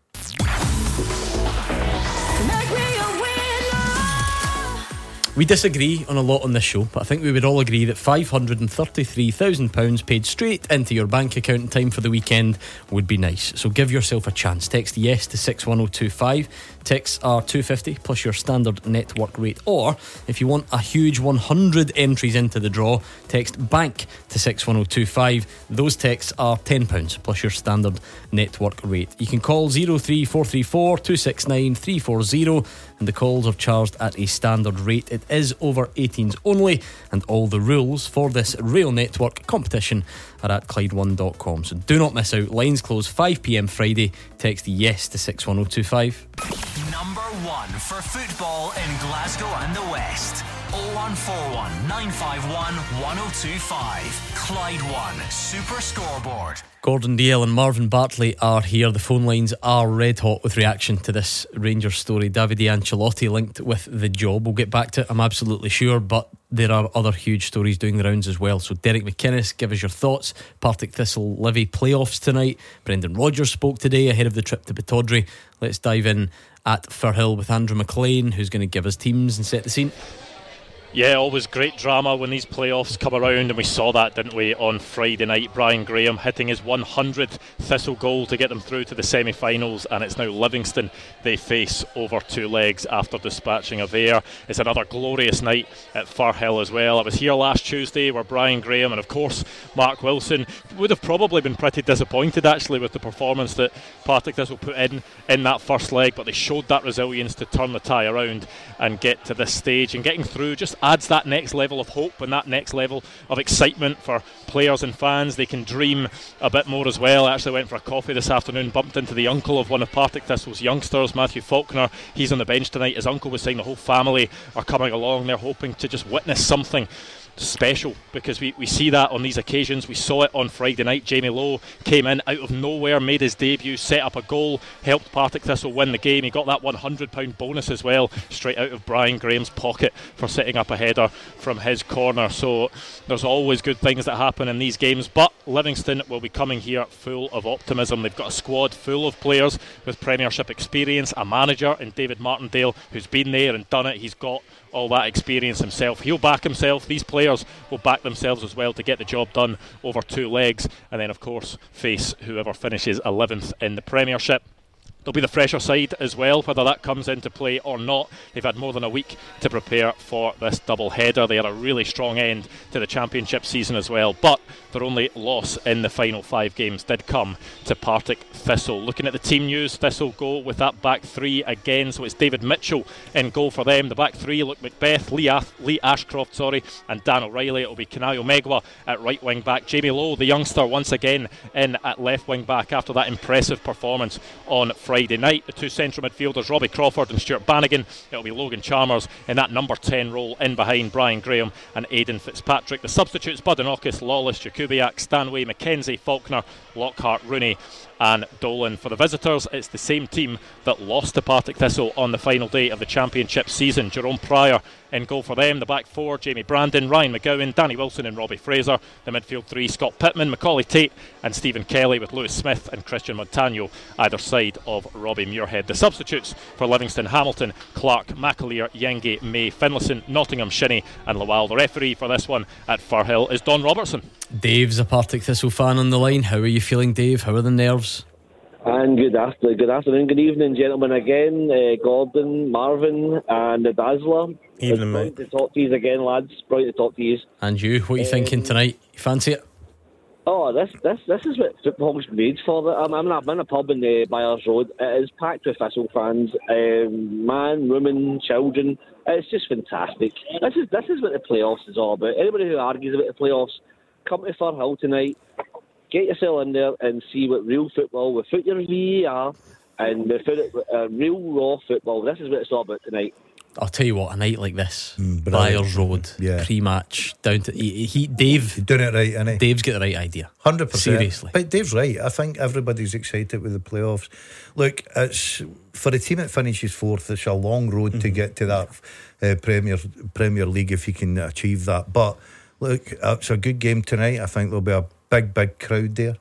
We disagree on a lot on this show, but I think we would all agree that five hundred thirty-three thousand pounds paid straight into your bank account in time for the weekend would be nice. So give yourself a chance. Text yes to six one oh two five. Texts are two fifty plus your standard network rate. Or if you want a huge one hundred entries into the draw, text bank to six one oh two five. Those texts are ten pounds plus your standard network rate. You can call oh three four three four two six nine three four oh, and the calls are charged at a standard rate. It is over eighteens only, and all the rules for this rail network competition are at Clyde one dot com. So do not miss out. Lines close five p m Friday. Text yes to six one oh two five. Number one for football in Glasgow and the West. oh one four one nine five one one oh two five. Clyde One Super Scoreboard. Gordon Dalziel and Marvin Bartley are here. The phone lines are red hot with reaction to this Rangers story. Davide Ancelotti linked with the job. We'll get back to it, I'm absolutely sure, but there are other huge stories doing the rounds as well. So Derek McInnes, give us your thoughts. Partick Thistle Livy playoffs tonight. Brendan Rodgers spoke today ahead of the trip to Pittodrie. Let's dive in at Firhill with Andrew McLean, who's going to give us teams and set the scene. Yeah, always great drama when these playoffs come around, and we saw that, didn't we, on Friday night. Brian Graham hitting his one hundredth Thistle goal to get them through to the semi-finals, and it's now Livingston they face over two legs after dispatching of Ayr. It's another glorious night at Firhill as well. I was here last Tuesday where Brian Graham and of course Mark Wilson would have probably been pretty disappointed actually with the performance that Partick Thistle put in in that first leg, but they showed that resilience to turn the tie around and get to this stage, and getting through just adds that next level of hope and that next level of excitement for players and fans. They can dream a bit more as well. I actually went for a coffee this afternoon, bumped into the uncle of one of Partick Thistle's youngsters, Matthew Faulkner. He's on the bench tonight. His uncle was saying the whole family are coming along. They're hoping to just witness something special, because we, we see that on these occasions. We saw it on Friday night. Jamie Lowe came in out of nowhere, made his debut, set up a goal, helped Partick Thistle win the game. He got that one hundred pound bonus as well, straight out of Brian Graham's pocket for setting up a header from his corner. So there's always good things that happen in these games, but Livingston will be coming here full of optimism. They've got a squad full of players with Premiership experience, a manager in David Martindale who's been there and done it. He's got all that experience himself. He'll back himself. These players will back themselves as well to get the job done over two legs, and then of course face whoever finishes eleventh in the Premiership. There'll be the fresher side as well, whether that comes into play or not. They've had more than a week to prepare for this double header. They had a really strong end to the Championship season as well, but their only loss in the final five games did come to Partick Thistle. Looking at the team news, Thistle go with that back three again, so it's David Mitchell in goal for them. The back three, Luke Macbeth, Lee, Ath- Lee Ashcroft sorry, and Dan O'Reilly. It'll be Kanayo Megwa at right wing back. Jamie Lowe, the youngster, once again in at left wing back after that impressive performance on Friday night. The two central midfielders, Robbie Crawford and Stuart Bannigan. It'll be Logan Chalmers in that number ten role in behind Brian Graham and Aidan Fitzpatrick. The substitutes, Budanokis, Lawless, Jakubiak, Stanway, McKenzie, Faulkner, Lockhart, Rooney and Dolan. For the visitors, it's the same team that lost to Partick Thistle on the final day of the Championship season. Jerome Pryor in goal for them. The back four, Jamie Brandon, Ryan McGowan, Danny Wilson and Robbie Fraser. The midfield three, Scott Pittman, Macaulay Tate and Stephen Kelly, with Lewis Smith and Christian Montagno either side of Robbie Muirhead. The substitutes for Livingston, Hamilton, Clark, McAleer, Yenge, May, Finlayson, Nottingham, Shinnie and Lowell. The referee for this one at Firhill is Don Robertson. Dave's a Partick Thistle fan on the line. How are you feeling, Dave? How are the nerves? And good afternoon, good afternoon, good evening, gentlemen. Again, uh, Gordon, Marvin, and the Dazzler. Evening, mate. To talk to you again, lads. Brilliant to talk to you. And you, what are you um, thinking tonight? You fancy it? Oh, this this this is what football's made for. I'm, I'm, in, a, I'm in a pub in uh, Byers Road. It is packed with Thistle fans, um, man, women, children. It's just fantastic. This is this is what the playoffs is all about. Anybody who argues about the playoffs, come to Firhill tonight. Get yourself in there and see what real football, without your V A R and without it, uh, real raw football. This is what it's all about tonight. I'll tell you what, a night like this, mm, Byers Road, yeah. pre-match, down to he, he Dave. He's doing it right, isn't he? Dave's got the right idea. one hundred percent. Seriously. But Dave's right. I think everybody's excited with the playoffs. Look, it's for a team that finishes fourth, it's a long road mm-hmm. to get to that uh, Premier Premier League if you can achieve that. But look, it's a good game tonight. I think there'll be a big, big crowd there.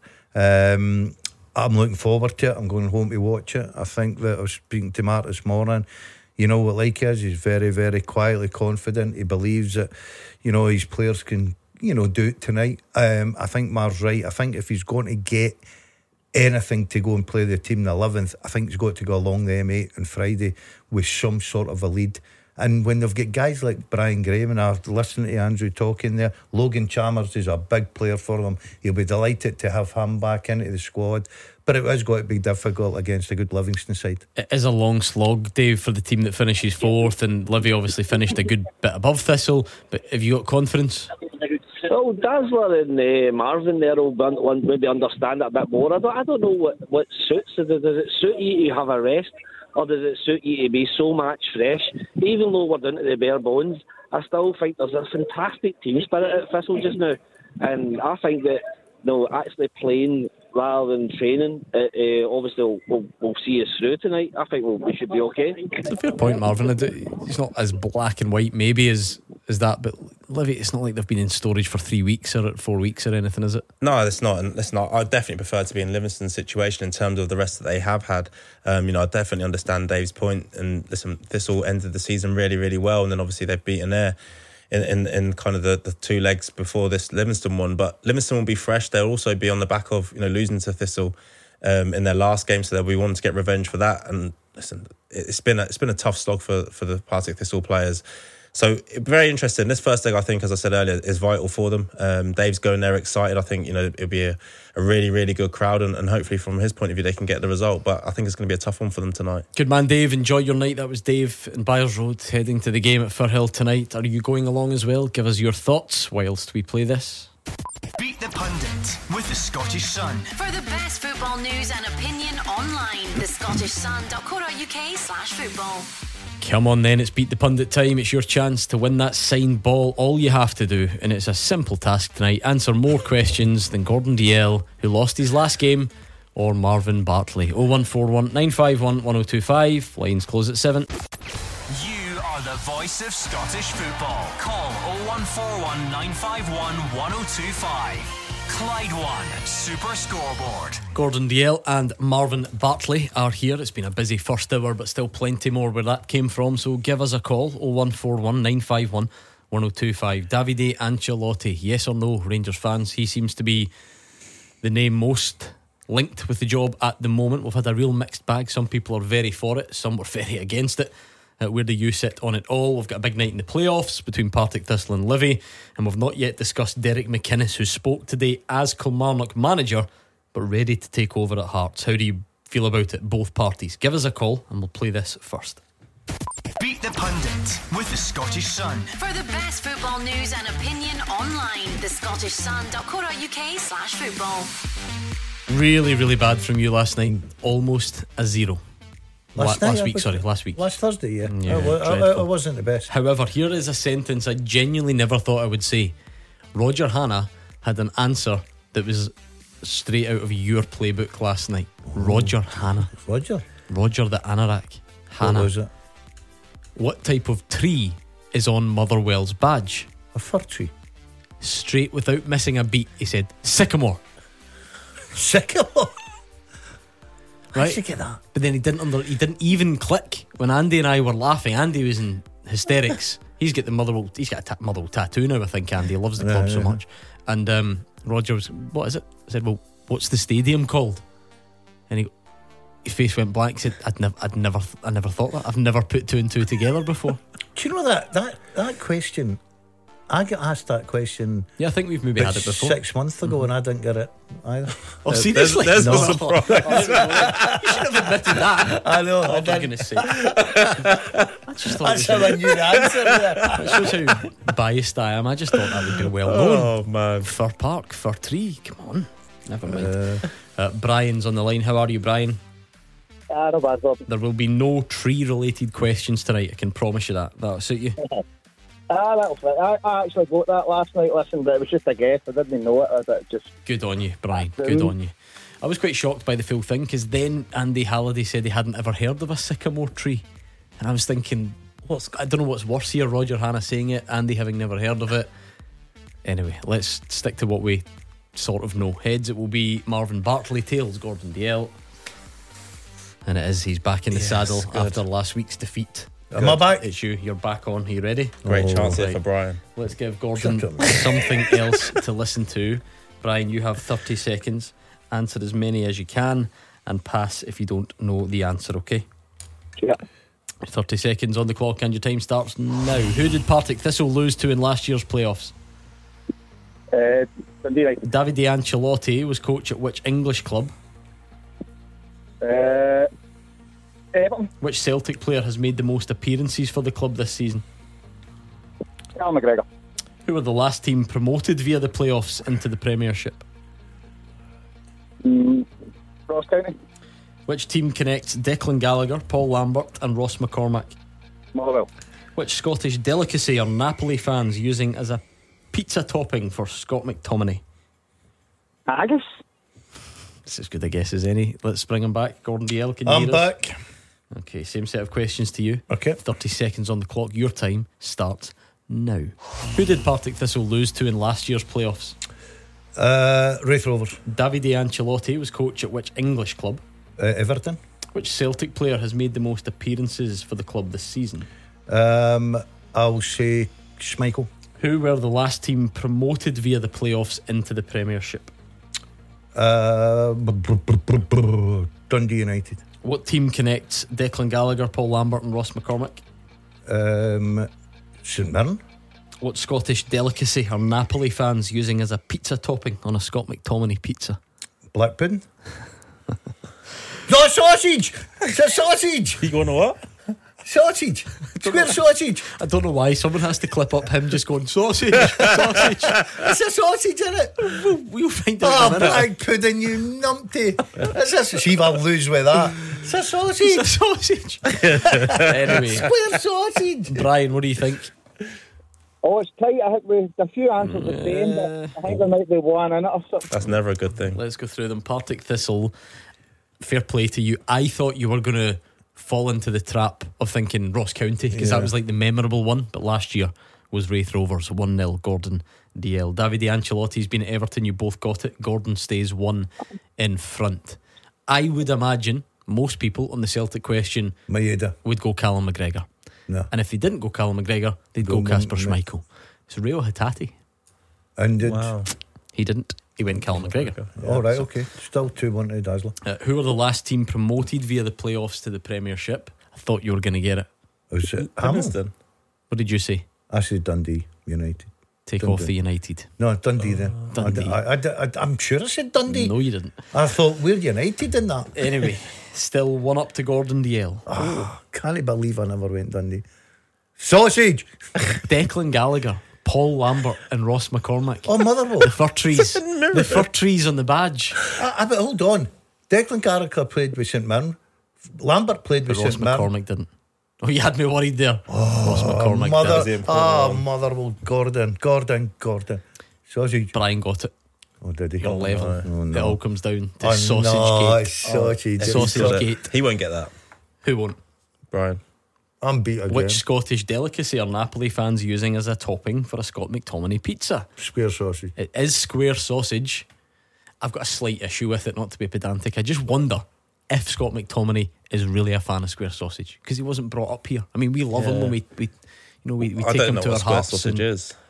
Um, I'm looking forward to it. I'm going home to watch it. I think that I was speaking to Mark this morning. You know what like is, he's very, very quietly confident. He believes that, you know, his players can, you know, do it tonight. Um, I think Mar's right. I think if he's going to get anything to go and play the team in the eleventh, I think he's got to go along the M eight on Friday with some sort of a lead. And when they've got guys like Brian Graham, and I've listened to Andrew talking there, Logan Chalmers is a big player for them. He'll be delighted to have him back into the squad. But it has got to be difficult against a good Livingston side. It is a long slog, Dave, for the team that finishes fourth, and Livy obviously finished a good bit above Thistle. But have you got confidence? Well, Dazzler and uh, Marvin there will maybe understand it a bit more. I don't, I don't know what, what suits. Does it suit you to have a rest? Or does it suit you to be so match fresh? Even though we're down to the bare bones, I still think there's a fantastic team spirit at Thistle just now. And I think that, you know, actually playing rather than training, uh, uh, obviously we'll, we'll, we'll see us through tonight. I think we'll, we should be okay. It's a fair point, Marvin. It's not as black and white maybe as, as that, but Livy, it's not like they've been in storage for three weeks or four weeks or anything, is it? No, it's not. And it's not. I definitely prefer to be in Livingston's situation in terms of the rest that they have had. Um, you know, I definitely understand Dave's point. And listen, this all ended the season really, really well, and then obviously they've beaten Ayr in, in, in kind of the, the two legs before this Livingston one. But Livingston will be fresh. They'll also be on the back of, you know, losing to Thistle um, in their last game, so they'll be wanting to get revenge for that. And listen, it's been a, it's been a tough slog for for the Partick Thistle players. So very interesting. This first leg, I think, as I said earlier, is vital for them. Um, Dave's going there excited. I think, you know, it'll be a, a really, really good crowd, and, and hopefully from his point of view they can get the result. But I think it's going to be a tough one for them tonight. Good man, Dave. Enjoy your night. That was Dave in Byers Road, heading to the game at Firhill tonight. Are you going along as well? Give us your thoughts whilst we play this. Beat the Pundit with the Scottish Sun. For the best football news and opinion online, the scottish sun dot co dot uk slash football. Come on then, it's Beat the Pundit time. It's your chance to win that signed ball. All you have to do, and it's a simple task tonight, answer more questions than Gordon Dalziel, who lost his last game, or Marvin Bartley. oh one four one, nine five one, one oh two five. Lines close at seven. You are the voice of Scottish football. Call oh one four one, nine five one, one oh two five. Clyde One Super Scoreboard. Gordon Dalziel and Marvin Bartley are here. It's been a busy first hour, but still plenty more where that came from. So give us a call, oh one four one, nine five one, one oh two five. Davide Ancelotti, yes or no, Rangers fans? He seems to be the name most linked with the job at the moment. We've had a real mixed bag. Some people are very for it, some were very against it. Uh, where do you sit on it all? We've got a big night in the playoffs between Partick Thistle and Livy, and we've not yet discussed Derek McInnes, who spoke today as Kilmarnock manager but ready to take over at Hearts. How do you feel about it, both parties? Give us a call and we'll play this first. Beat the Pundit with the Scottish Sun. For the best football news and opinion online, the scottish sun dot co dot uk slash football. Really, really bad from you last night. Almost a zero. Last, La- night, last week, sorry, last week. Last Thursday, yeah. yeah I, I, I wasn't the best. However, here is a sentence I genuinely never thought I would say. Roger Hanna had an answer that was straight out of your playbook last night. Roger Hanna. Roger? Roger the Anorak. Hanna. What was it? What type of tree is on Motherwell's badge? A fir tree. Straight without missing a beat, he said, sycamore. Sycamore? Right? How'd you get that? But then he didn't under, he didn't even click when Andy and I were laughing. Andy was in hysterics. He's got the Motherwell, he's got a ta- Motherwell tattoo now, I think. Andy loves the club Right, so right. much. And um, Roger was, what is it? I said, well, what's the stadium called? And he, his face went blank. He said, I'd never, I'd never, I never thought that. I've never put two and two together before. Do you know that that that question? I got asked that question. Yeah, I think we've maybe about had it before. six months ago, mm-hmm. and I didn't get it either. Oh, seriously? There's, there's no, no surprise. You should have admitted that. I know. Oh, I for goodness sake. I just thought That's how I knew the answer there. That shows how biased I am. I just thought that would be well known. Oh man, Fir Park, Fir Tree. Come on, never mind. Uh, uh, Brian's on the line. How are you, Brian? Ah, no bad, Bob. There will be no tree-related questions tonight. I can promise you that. That'll suit you. Ah, that'll fit. I, I actually wrote that last night, listen, but it was just a guess. I didn't know it. I just Good on you, Brian. Good on you. I was quite shocked by the full thing, because then Andy Halliday said he hadn't ever heard of a sycamore tree, and I was thinking, what's I don't know what's worse here, Roger Hanna saying it, Andy having never heard of it. Anyway, let's stick to what we sort of know. Heads, it will be Marvin Bartley. Tails, Gordon Dalziel. And it is, he's back in the Yes, saddle good. after last week's defeat. Am I back? It's you, you're back on. Are you ready? Great Oh, chance here right. for Brian. Let's give Gordon Shut up. something else to listen to. Brian, you have thirty seconds. Answer as many as you can and pass if you don't know the answer, okay? Yeah. thirty seconds on the clock and your time starts now. Who did Partick Thistle lose to in last year's playoffs? Uh, right. Davide Ancelotti was coach at which English club? Uh, Everton. Which Celtic player has made the most appearances for the club this season? Cal McGregor. Who were the last team promoted via the playoffs into the Premiership? Mm, Ross County. Which team connects Declan Gallagher, Paul Lambert and Ross McCormack? Motherwell. Which Scottish delicacy are Napoli fans using as a pizza topping for Scott McTominay? Haggis. It's as good a guess as any. Let's bring him back. Gordon Dalziel, can you I'm hear back. us? Okay, same set of questions to you. Okay. thirty seconds on the clock. Your time starts now. Who did Partick Thistle lose to in last year's playoffs? Uh, Wraith Rovers. Davide Ancelotti was coach at which English club? Uh, Everton. Which Celtic player has made the most appearances for the club this season? Um, I'll say Schmeichel. Who were the last team promoted via the playoffs into the Premiership? Uh, brr, brr, brr, brr, Dundee United. What team connects Declan Gallagher, Paul Lambert and Ross McCormack? Um, St Mirren. What Scottish delicacy are Napoli fans using as a pizza topping on a Scott McTominay pizza? Black pudding. No, sausage! It's a sausage! You going to what? Sausage! Square sausage! I don't know why someone has to clip up him just going sausage, sausage. It's a sausage, isn't it? We'll, we'll find out. Oh, in a minute. black pudding, you numpty! It's a, see if I lose with that. It's a sausage! It's a sausage. Anyway, square sausage! Brian, what do you think? Oh, it's tight. I think we, a few answers the same, but I think there might be one in it or something. That's never a good thing. Let's go through them. Partick Thistle, fair play to you. I thought you were going to fall into the trap of thinking Ross County, because Yeah. that was like the memorable one, but last year was Wraith Rovers. One nil Gordon D L. Davide Ancelotti's been at Everton, you both got it. Gordon stays one in front. I would imagine most people on the Celtic question Maeda would go Callum McGregor. No. And if they didn't go Callum McGregor, they'd Go go Casper Mon- Schmeichel. It's Rio Hitati. And did. Wow. He didn't. He went Callum McGregor. All right, okay. Still two one to Dazzler. Uh, who were the last team promoted via the playoffs to the Premiership? I thought you were going to get it. Was it Hamilton? Hamilton. What did you say? I said Dundee United. Take Dundee. off the United. No, Dundee then. Dundee. I, I, I, I'm sure I said Dundee. No, you didn't. I thought we're United in that. Anyway, still one up to Gordon D L. Oh, can't believe I never went Dundee. Sausage! Declan Gallagher, Paul Lambert and Ross McCormack. Oh, Motherwell. The fir trees. The fir trees on the badge. Ah, ah, but hold on. Declan Gallagher played with St Mirren. Lambert played But with Ross St Mirren. McCormack didn't. Oh, you had me worried there. Ross McCormack Mother, did. ah, Motherwell. Gordon, Gordon, Gordon. Sausage. Brian got it. Oh, did he? eleven. Oh, no. It all comes down to Oh, Sausage no, Gate. it's Sausage. Oh, Sausage Gate. He won't get that. Who won't? Brian. I'm beat again. Which Scottish delicacy are Napoli fans using as a topping for a Scott McTominay pizza? Square sausage. It is square sausage. I've got a slight issue with it, not to be pedantic. I just wonder if Scott McTominay is really a fan of square sausage, because he wasn't brought up here. I mean, we love him Yeah. when we, we you know, we, we I take don't him know to what our square hearts. sausage and- is.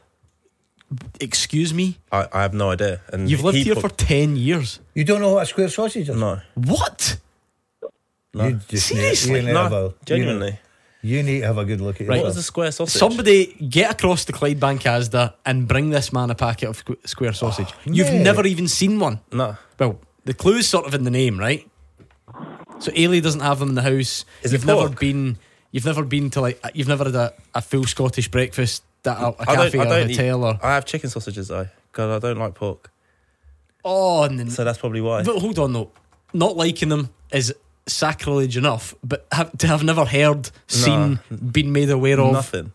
Excuse me? I, I have no idea. And You've lived he here put- for ten years. You don't know what a square sausage is? No. What? No. You just Seriously? Need, you need No, to have a, genuinely. You need, you need to have a good look at Right. it. What is a square sausage? Somebody get across to Clydebank Asda and bring this man a packet of squ- square sausage. You've mate. never even seen one. No. Well, the clue's sort of in the name, right? So Ailey doesn't have them in the house. Is it you've never pork? been. You've never been to like. You've never had a, a full Scottish breakfast at a, a I don't, cafe I or a don't hotel eat, or. I have chicken sausages though, because I don't like pork. Oh, and then, So that's probably why. but hold on though. Not liking them is sacrilege enough, but have, to have never heard, seen, been made aware of. Nothing.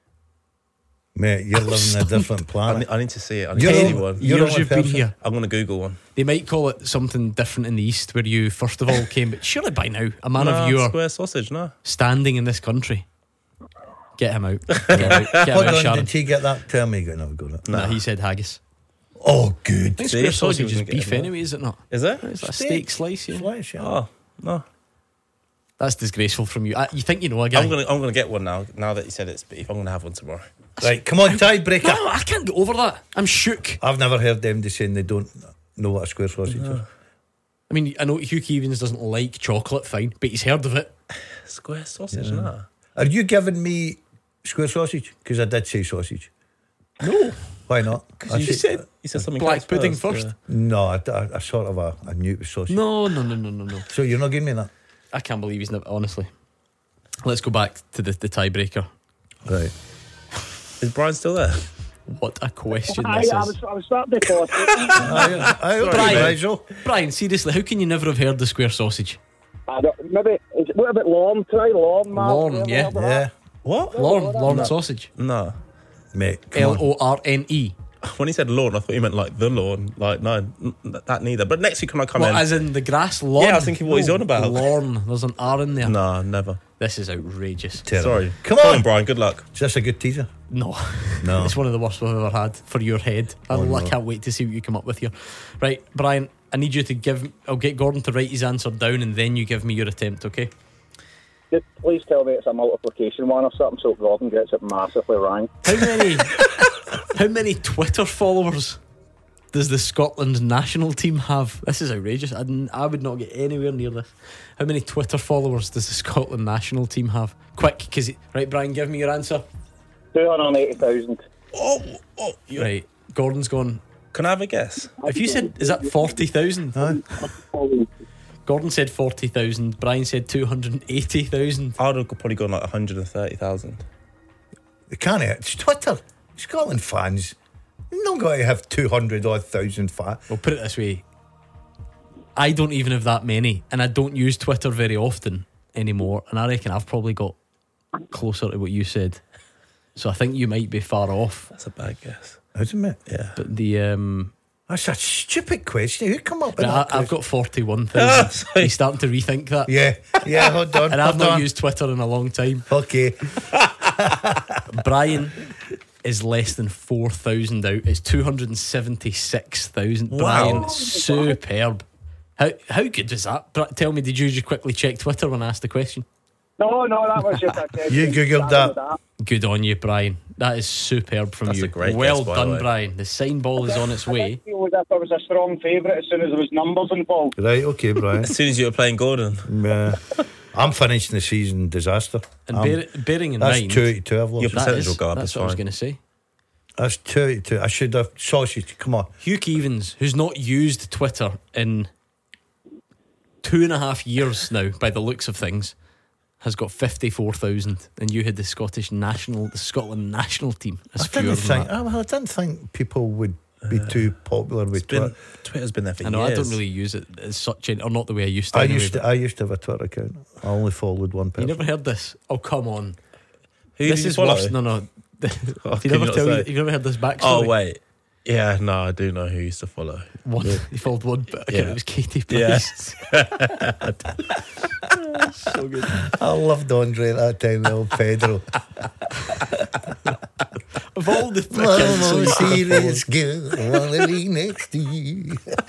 Mate, you're living in a different I planet. need, I need to see it. I need You're to the see only- one. you're the Years only you've been person- here. I'm going to Google one. They might call it something different in the East, where you first of all came, but surely by now, a man no, of your square sausage, no. standing in this country. Get him out. Get him out. Get him Hold out, on, Sharon. did he get that? Tell me, no, go that. Nah, he said haggis. Oh, good. I think See, square I told sausage you we is were gonna get beef him, anyway, is it not? Is it? It's like a steak slice, yeah. Slice, yeah. Oh, no. That's disgraceful from you. I, you think you know a guy? I'm going to I'm gonna get one now. Now that you said it's beef, I'm going to have one tomorrow. Right, come on, tiebreaker. No, I can't get over that. I'm shook. I've never heard them just saying they don't know what a square sausage is. I mean, I know Hugh Keevins doesn't like chocolate, fine, but he's heard of it. Square sausage, Yeah. no. Are you giving me square sausage? Because I did say sausage. No. Why not? I You said, you said something Black else pudding first, first. yeah. No, I, I, I sort of a, I knew it was sausage. No, no, no, no, no, no. So you're not giving me that? I can't believe he's never. Honestly, let's go back to the, the tiebreaker. Right. Is Brian still there? What a question I, this I, is. was, I was starting to fall asleep. I, I, I, Brian. Nigel. Brian, seriously, how can you never have heard the square sausage? I don't, maybe, is, what about Lorne? Try Lorne, man. Lorne, yeah. Yeah. What? Lorne, Lorne sausage. No. Mate, come L on. O R N E. When he said lawn, I thought he meant like the lawn. Like, no, n- that neither. But next week when I come What, in. as in the grass lawn? Yeah, I was thinking what he's on about. Lorne. There's an R in there. No, never. This is outrageous. Terrible. Sorry. Come Go on. on, Brian. Good luck. Is this a good teaser? No. No. It's one of the worst we've ever had for your head. I, Oh, I no. can't wait to see what you come up with here. Right, Brian, I need you to give. I'll get Gordon to write his answer down and then you give me your attempt, okay? Just please tell me it's a multiplication one or something so Gordon gets it massively wrong. How many How many Twitter followers does the Scotland national team have? This is outrageous. I, I would not get anywhere near this. How many Twitter followers does the Scotland national team have? Quick, because right, Brian, give me your answer. Two hundred eighty thousand. Oh, oh, right. Gordon's gone. Can I have a guess? If you said, is that forty thousand? Huh? Gordon said forty thousand. Brian said two hundred eighty thousand. I'd have probably gone like one hundred thirty thousand. They can't. It's Twitter. Scotland fans. You're not going to have two hundred odd thousand fans. Well, put it this way. I don't even have that many, and I don't use Twitter very often anymore, and I reckon I've probably got closer to what you said. So I think you might be far off. That's a bad guess, isn't it? Yeah. But the um, that's a stupid question. Who come up with I, that? I've got forty-one thousand. You're starting to rethink that. Yeah, yeah. Hold on. And I've hold not on. used Twitter in a long time. Okay. Brian is less than four thousand out. It's two hundred seventy-six thousand. Wow. Brian, superb. How how good is that? Bri- Tell me, did you just quickly check Twitter when I asked the question? No, no, that was just a test. You googled that. Good on you, Brian. That is superb from That's you. a great well guess, by done, the way. Brian. The sign ball is on its I way. did feel as if I was a strong favourite as soon as there was numbers involved. Right, okay, Brian. As soon as you were playing Gordon. Yeah. I'm finishing the season disaster. And I'm- bear, bearing in that's mind, two eighty-two I've lost. Your that percentage is- will go up. That's It's what I was fine. going to say. That's two eighty-two. I should have sausage. Come on. Hugh Evans, who's not used Twitter in two and a half years now, by the looks of things, has got fifty-four thousand, and you had the Scottish national, the Scotland national team as I fewer didn't than think. that. I, well, I didn't think people would be too popular with It's been, Twitter. Twitter's been there for I know years. I don't really use it as such, or not the way I used to. I anyway, used to. but I used to have a Twitter account. I only followed one you person. never heard this? Oh, come on! Who this did you is follow? worse. No, no. Oh, you can never you tell not you, say? you've never heard this backstory. Oh wait, yeah, no, I do know who used to follow. One, you followed one, but okay, Yeah. it was Katie Yeah. Price. So good. I loved Andre at that time, the old Pedro. Of all the Mama, accounts, so you could have serious girl, I wanna be next to you.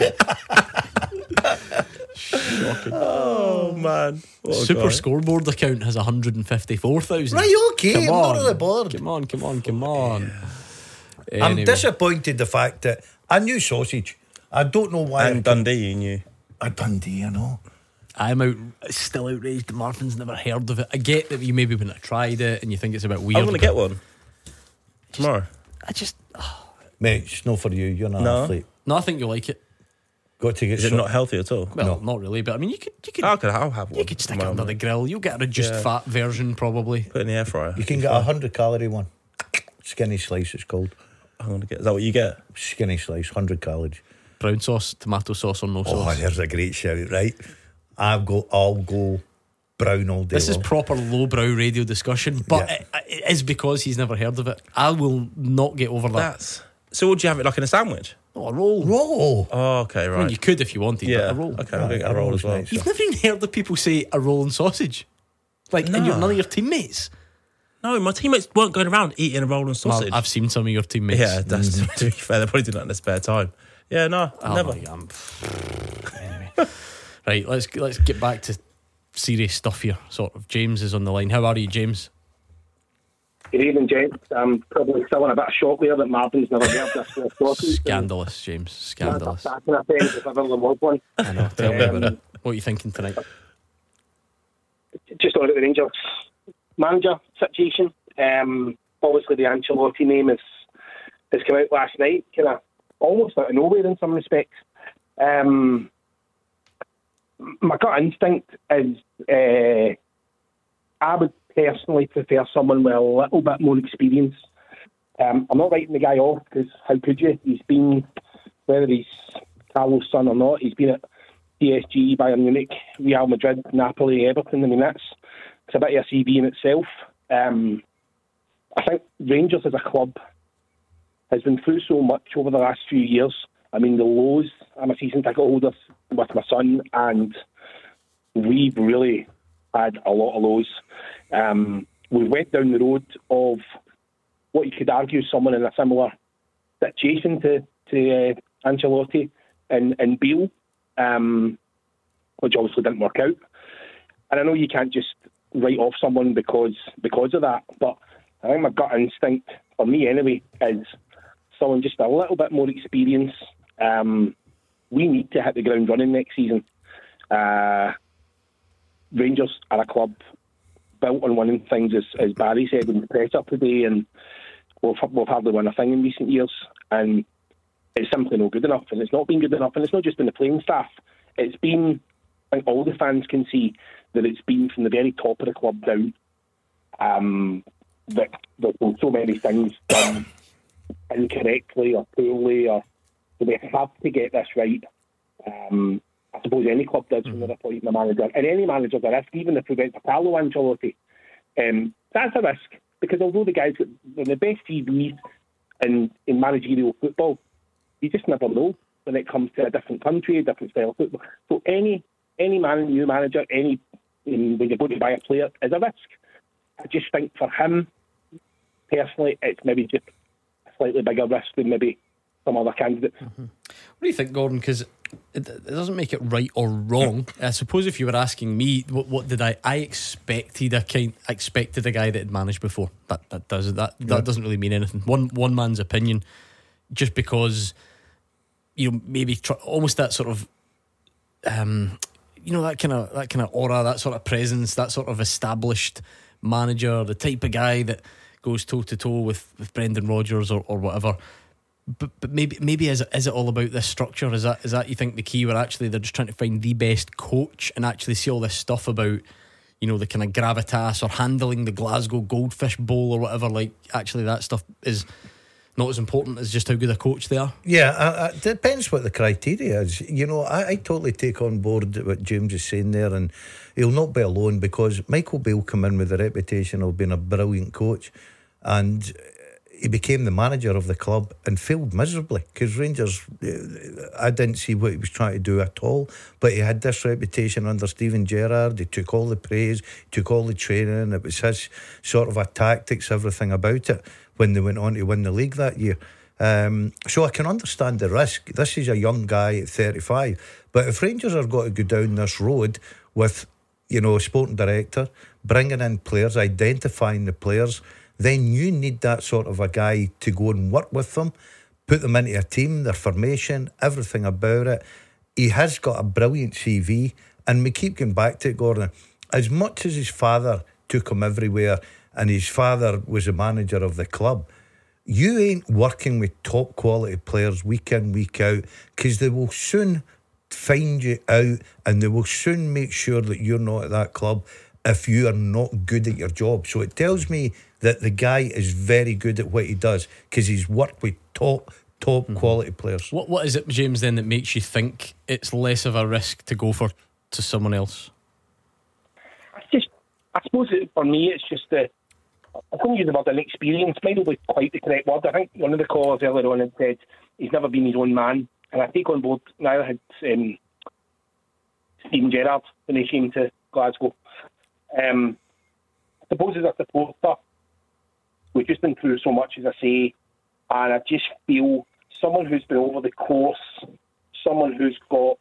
Shocking. Oh man, what a Super guy. Scoreboard account has one hundred fifty-four thousand. Right, okay, Come I'm on. not on the board. Come on, come on, come on. I'm Anyway. disappointed the fact that I knew sausage. I don't know why. And I Dundee, you knew. A Dundee, I know. I'm out, still outraged that Martin's never heard of it. I get that you maybe wouldn't have tried it and you think it's a bit weird. I'm gonna get one tomorrow. I just, Mate, it's not for you. You're not No. an athlete. no, I think you'll like it. Got to get Is it some- not healthy at all? Well, not really, but I mean, you could, you could, I'll, I'll have one. you could stick it tomorrow under the morning. grill. You'll get a reduced Yeah. fat version probably. Put it in the air fryer. You can get a hundred calorie one. Skinny slice, it's called. I'm gonna get. Is that what you get? Skinny slice, hundred calories. Brown sauce, tomato sauce, or no Oh, sauce. there's a great shout, right? I'll go. I'll go brown all day. This is long. proper lowbrow radio discussion, but Yeah. it, it is because he's never heard of it. I will not get over that. That's. So would you have it like in a sandwich? Oh, a roll. roll. Oh, okay, right. I mean, you could if you wanted, yeah. but a roll. Okay, I'm gonna get a roll as well. nice. You've never even heard of people say a roll and sausage? Like, and No. you're none of your teammates? No, my teammates weren't going around eating a roll and Well, sausage. I've seen some of your teammates. yeah, that's to be fair. They probably do that in their spare time. Yeah, no, Oh never. my God. Anyway. Right, let's let's get back to serious stuff here. Sort of. James is on the line. How are you, James? Good evening, gents. I'm probably still in a bit of shock there that Martin's never heard this uh, sausage. Scandalous, James. Scandalous. That's an offence if ever there was one. I know. Tell me about Um, it. What are you thinking tonight? Just on the Rangers manager situation. Um, obviously, the Ancelotti name has has come out last night, kind of almost out of nowhere in some respects. Um, my gut instinct is uh, I would personally prefer someone with a little bit more experience. Um, I'm not writing the guy off because how could you? He's been, whether he's Carlos' son or not, he's been at P S G, Bayern Munich, Real Madrid, Napoli, Everton. I mean, that's it's a bit of a C V in itself. Um, I think Rangers as a club has been through so much over the last few years. I mean, the lows. I'm a season ticket holder with my son, and we've really had a lot of lows. Um, we went down the road of what you could argue someone in a similar situation to to uh, Ancelotti and and Beale, um, which obviously didn't work out. And I know you can't just write off someone because because of that, but I think my gut instinct, for me anyway, is someone just a little bit more experience. Um, we need to hit the ground running next season. Uh, Rangers are a club built on winning things, as, as Barry said in the press up today, and we've, we've hardly won a thing in recent years, and it's simply not good enough, and it's not been good enough, and it's not just been the playing staff. It's been, I think all the fans can see that it's been from the very top of the club down. Um, that there's been so many things done incorrectly or poorly, or so we have to get this right. Um, I suppose any club does when they're appointing a manager, and any manager's a risk, even if we went to Carlo Ancelotti. Um, that's a risk, because although the guys got the best C Vs in, in managerial football, you just never know when it comes to a different country, a different style of football. So any any man, new manager, any in, when you're going to buy a player, is a risk. I just think for him, personally, it's maybe just a slightly bigger risk than maybe some other candidates. Mm-hmm. What do you think, Gordon? Because it, it doesn't make it right or wrong. I suppose if you were asking me, what, what did I? I expected a kind, expected a guy that had managed before. That that does that. That yeah. doesn't really mean anything. One one man's opinion, just because, you know, maybe tr- almost that sort of, um, you know, that kind of that kind of aura, that sort of presence, that sort of established manager, the type of guy that goes toe to toe with with Brendan Rodgers or, or whatever. But but maybe maybe is it, is it all about this structure? Is that is that you think the key, where actually they're just trying to find the best coach and actually see all this stuff about, you know, the kind of gravitas or handling the Glasgow Goldfish Bowl or whatever? Like, actually that stuff is not as important as just how good a coach they are. Yeah, uh, it depends what the criteria is. You know, I, I totally take on board what James is saying there, and he'll not be alone, because Michael Beale came in with the reputation of being a brilliant coach, and he became the manager of the club and failed miserably, because Rangers, I didn't see what he was trying to do at all, but he had this reputation under Steven Gerrard. He took all the praise, he took all the training. It was his sort of a tactics, everything about it, when they went on to win the league that year. Um, so I can understand the risk. This is a young guy at thirty-five, but if Rangers are going to go down this road with, you know, a sporting director, bringing in players, identifying the players, then you need that sort of a guy to go and work with them, put them into a team, their formation, everything about it. He has got a brilliant C V, and we keep going back to it, Gordon. As much as his father took him everywhere, and his father was the manager of the club, you ain't working with top quality players week in, week out, because they will soon find you out, and they will soon make sure that you're not at that club if you are not good at your job. So it tells me that the guy is very good at what he does, because he's worked with top top mm-hmm. quality players. What what is it, James, then, that makes you think it's less of a risk to go for to someone else? I just, I suppose it, for me, it's just the, I couldn't use the word inexperience. Might not be quite the correct word. I think one of the callers earlier on had said he's never been his own man, and I take on board. Neither had um, Steven Gerrard when he came to Glasgow. Um, I suppose as a supporter, we've just been through so much, as I say, and I just feel someone who's been over the course, someone who's got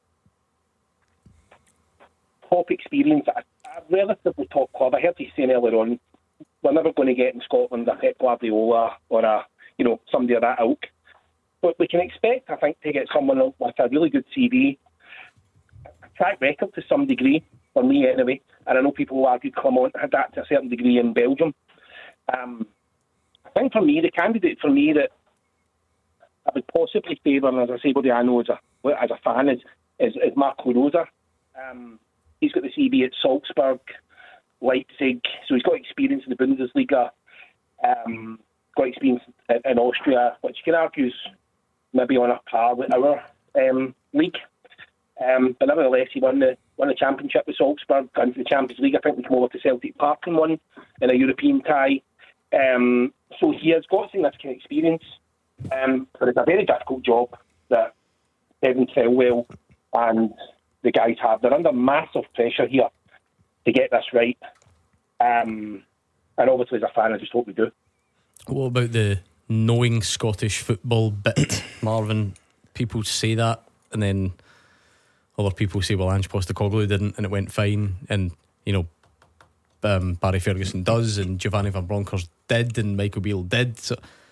top experience at a relatively top club. I heard you saying earlier on, we're never going to get in Scotland a Pep Guardiola or a, you know, somebody of that ilk. But we can expect, I think, to get someone with a really good C V, a track record to some degree, for me anyway. And I know people will argue Clement had that to a certain degree in Belgium. Um, I think for me, the candidate for me that I would possibly favour, and as I say, what I know as a, as a fan, is, is, is Marco Rosa. Um, he's got the C V at Salzburg, Leipzig, so he's got experience in the Bundesliga, um, got experience in, in Austria, which you can argue is maybe on a par with our um, league. Um, but nevertheless, he won the won the championship with Salzburg, got into the Champions League. I think he came over to Celtic Park and won in a European tie. Um, so he has got significant experience, um, but it's a very difficult job that Kevin Thelwell and the guys have. They're under massive pressure here to get this right. Um, and obviously, as a fan, I just hope we do. What about the knowing Scottish football bit, Marvin? People say that, and then other people say, well, Ange Postecoglou didn't, and it went fine. And, you know, um, Barry Ferguson does, and Giovanni Van Bronckhorst did, and Michael Beale did. So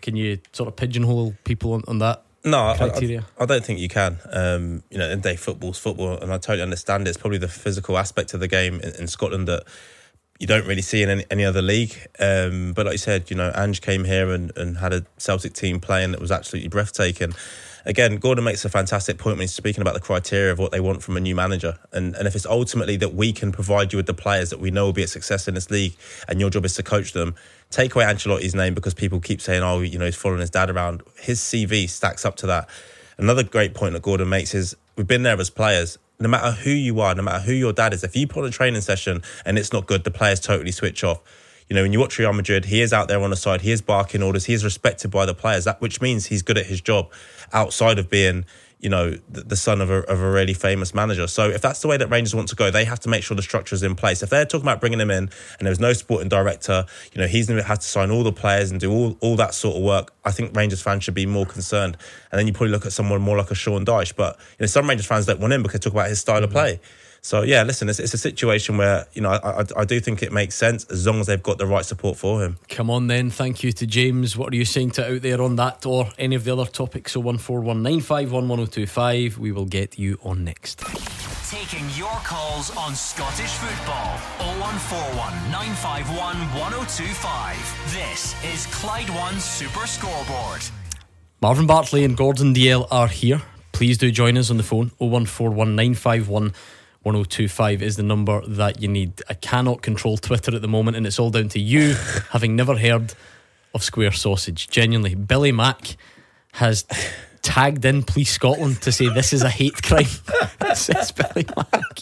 Can you sort of pigeonhole people on, on that No, I, criteria? I, I don't think you can. Um, you know, in day football's football, and I totally understand it. It's probably the physical aspect of the game in, in Scotland that you don't really see in any, any other league. Um, but like you said, you know, Ange came here and, and had a Celtic team playing that was absolutely breathtaking. Again, Gordon makes a fantastic point when he's speaking about the criteria of what they want from a new manager. And, and if it's ultimately that we can provide you with the players that we know will be a success in this league and your job is to coach them, take away Ancelotti's name because people keep saying, oh, you know, he's following his dad around. His C V stacks up to that. Another great point that Gordon makes is we've been there as players. No matter who you are, no matter who your dad is, if you put on a training session and it's not good, the players totally switch off. You know, when you watch Real Madrid, he is out there on the side, he is barking orders, he is respected by the players, that which means he's good at his job outside of being, you know, the, the son of a, of a really famous manager. So if that's the way that Rangers want to go, they have to make sure the structure is in place. If they're talking about bringing him in and there's no sporting director, you know, he's going to have to sign all the players and do all, all that sort of work, I think Rangers fans should be more concerned. And then you probably look at someone more like a Sean Dyche. But, you know, some Rangers fans don't want him because they talk about his style mm-hmm. of play. So, yeah, listen, it's, it's a situation where, you know, I, I, I do think it makes sense as long as they've got the right support for him. Come on then, thank you to James. What are you saying to out there on that or any of the other topics? So one four one nine five one one oh two five. We will get you on next. Taking your calls on Scottish football. oh one four one nine five one one oh two five. This is Clyde One Super Scoreboard. Marvin Bartley and Gordon Dalziel are here. Please do join us on the phone. oh one four one nine five one one oh two five is the number that you need. I cannot control Twitter at the moment, and it's all down to you having never heard of Square Sausage. Genuinely, Billy Mack has tagged in Police Scotland to say this is a hate crime. Says Billy Mack.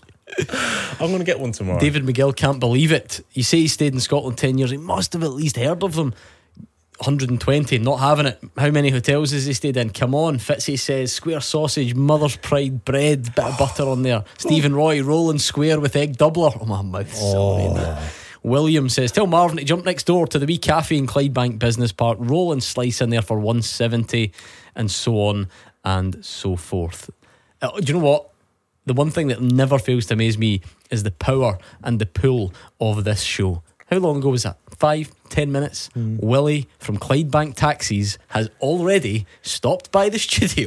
I'm going to get one tomorrow. David McGill can't believe it. You say he stayed in Scotland ten years. He must have at least heard of them. one hundred twenty, not having it. How many hotels has he stayed in? Come on. Fitzy says Square Sausage, Mother's Pride bread, bit of butter on there. Stephen Roy, rolling square with egg doubler. Oh, my mouth's oh. so William says, tell Marvin to jump next door to the wee cafe in Clydebank Business Park, roll and slice in there for one seventy, and so on and so forth. Uh, do you know what? The one thing that never fails to amaze me is the power and the pull of this show. How long ago was that? Five, ten minutes. Mm. Willie from Clydebank Taxis has already stopped by the studio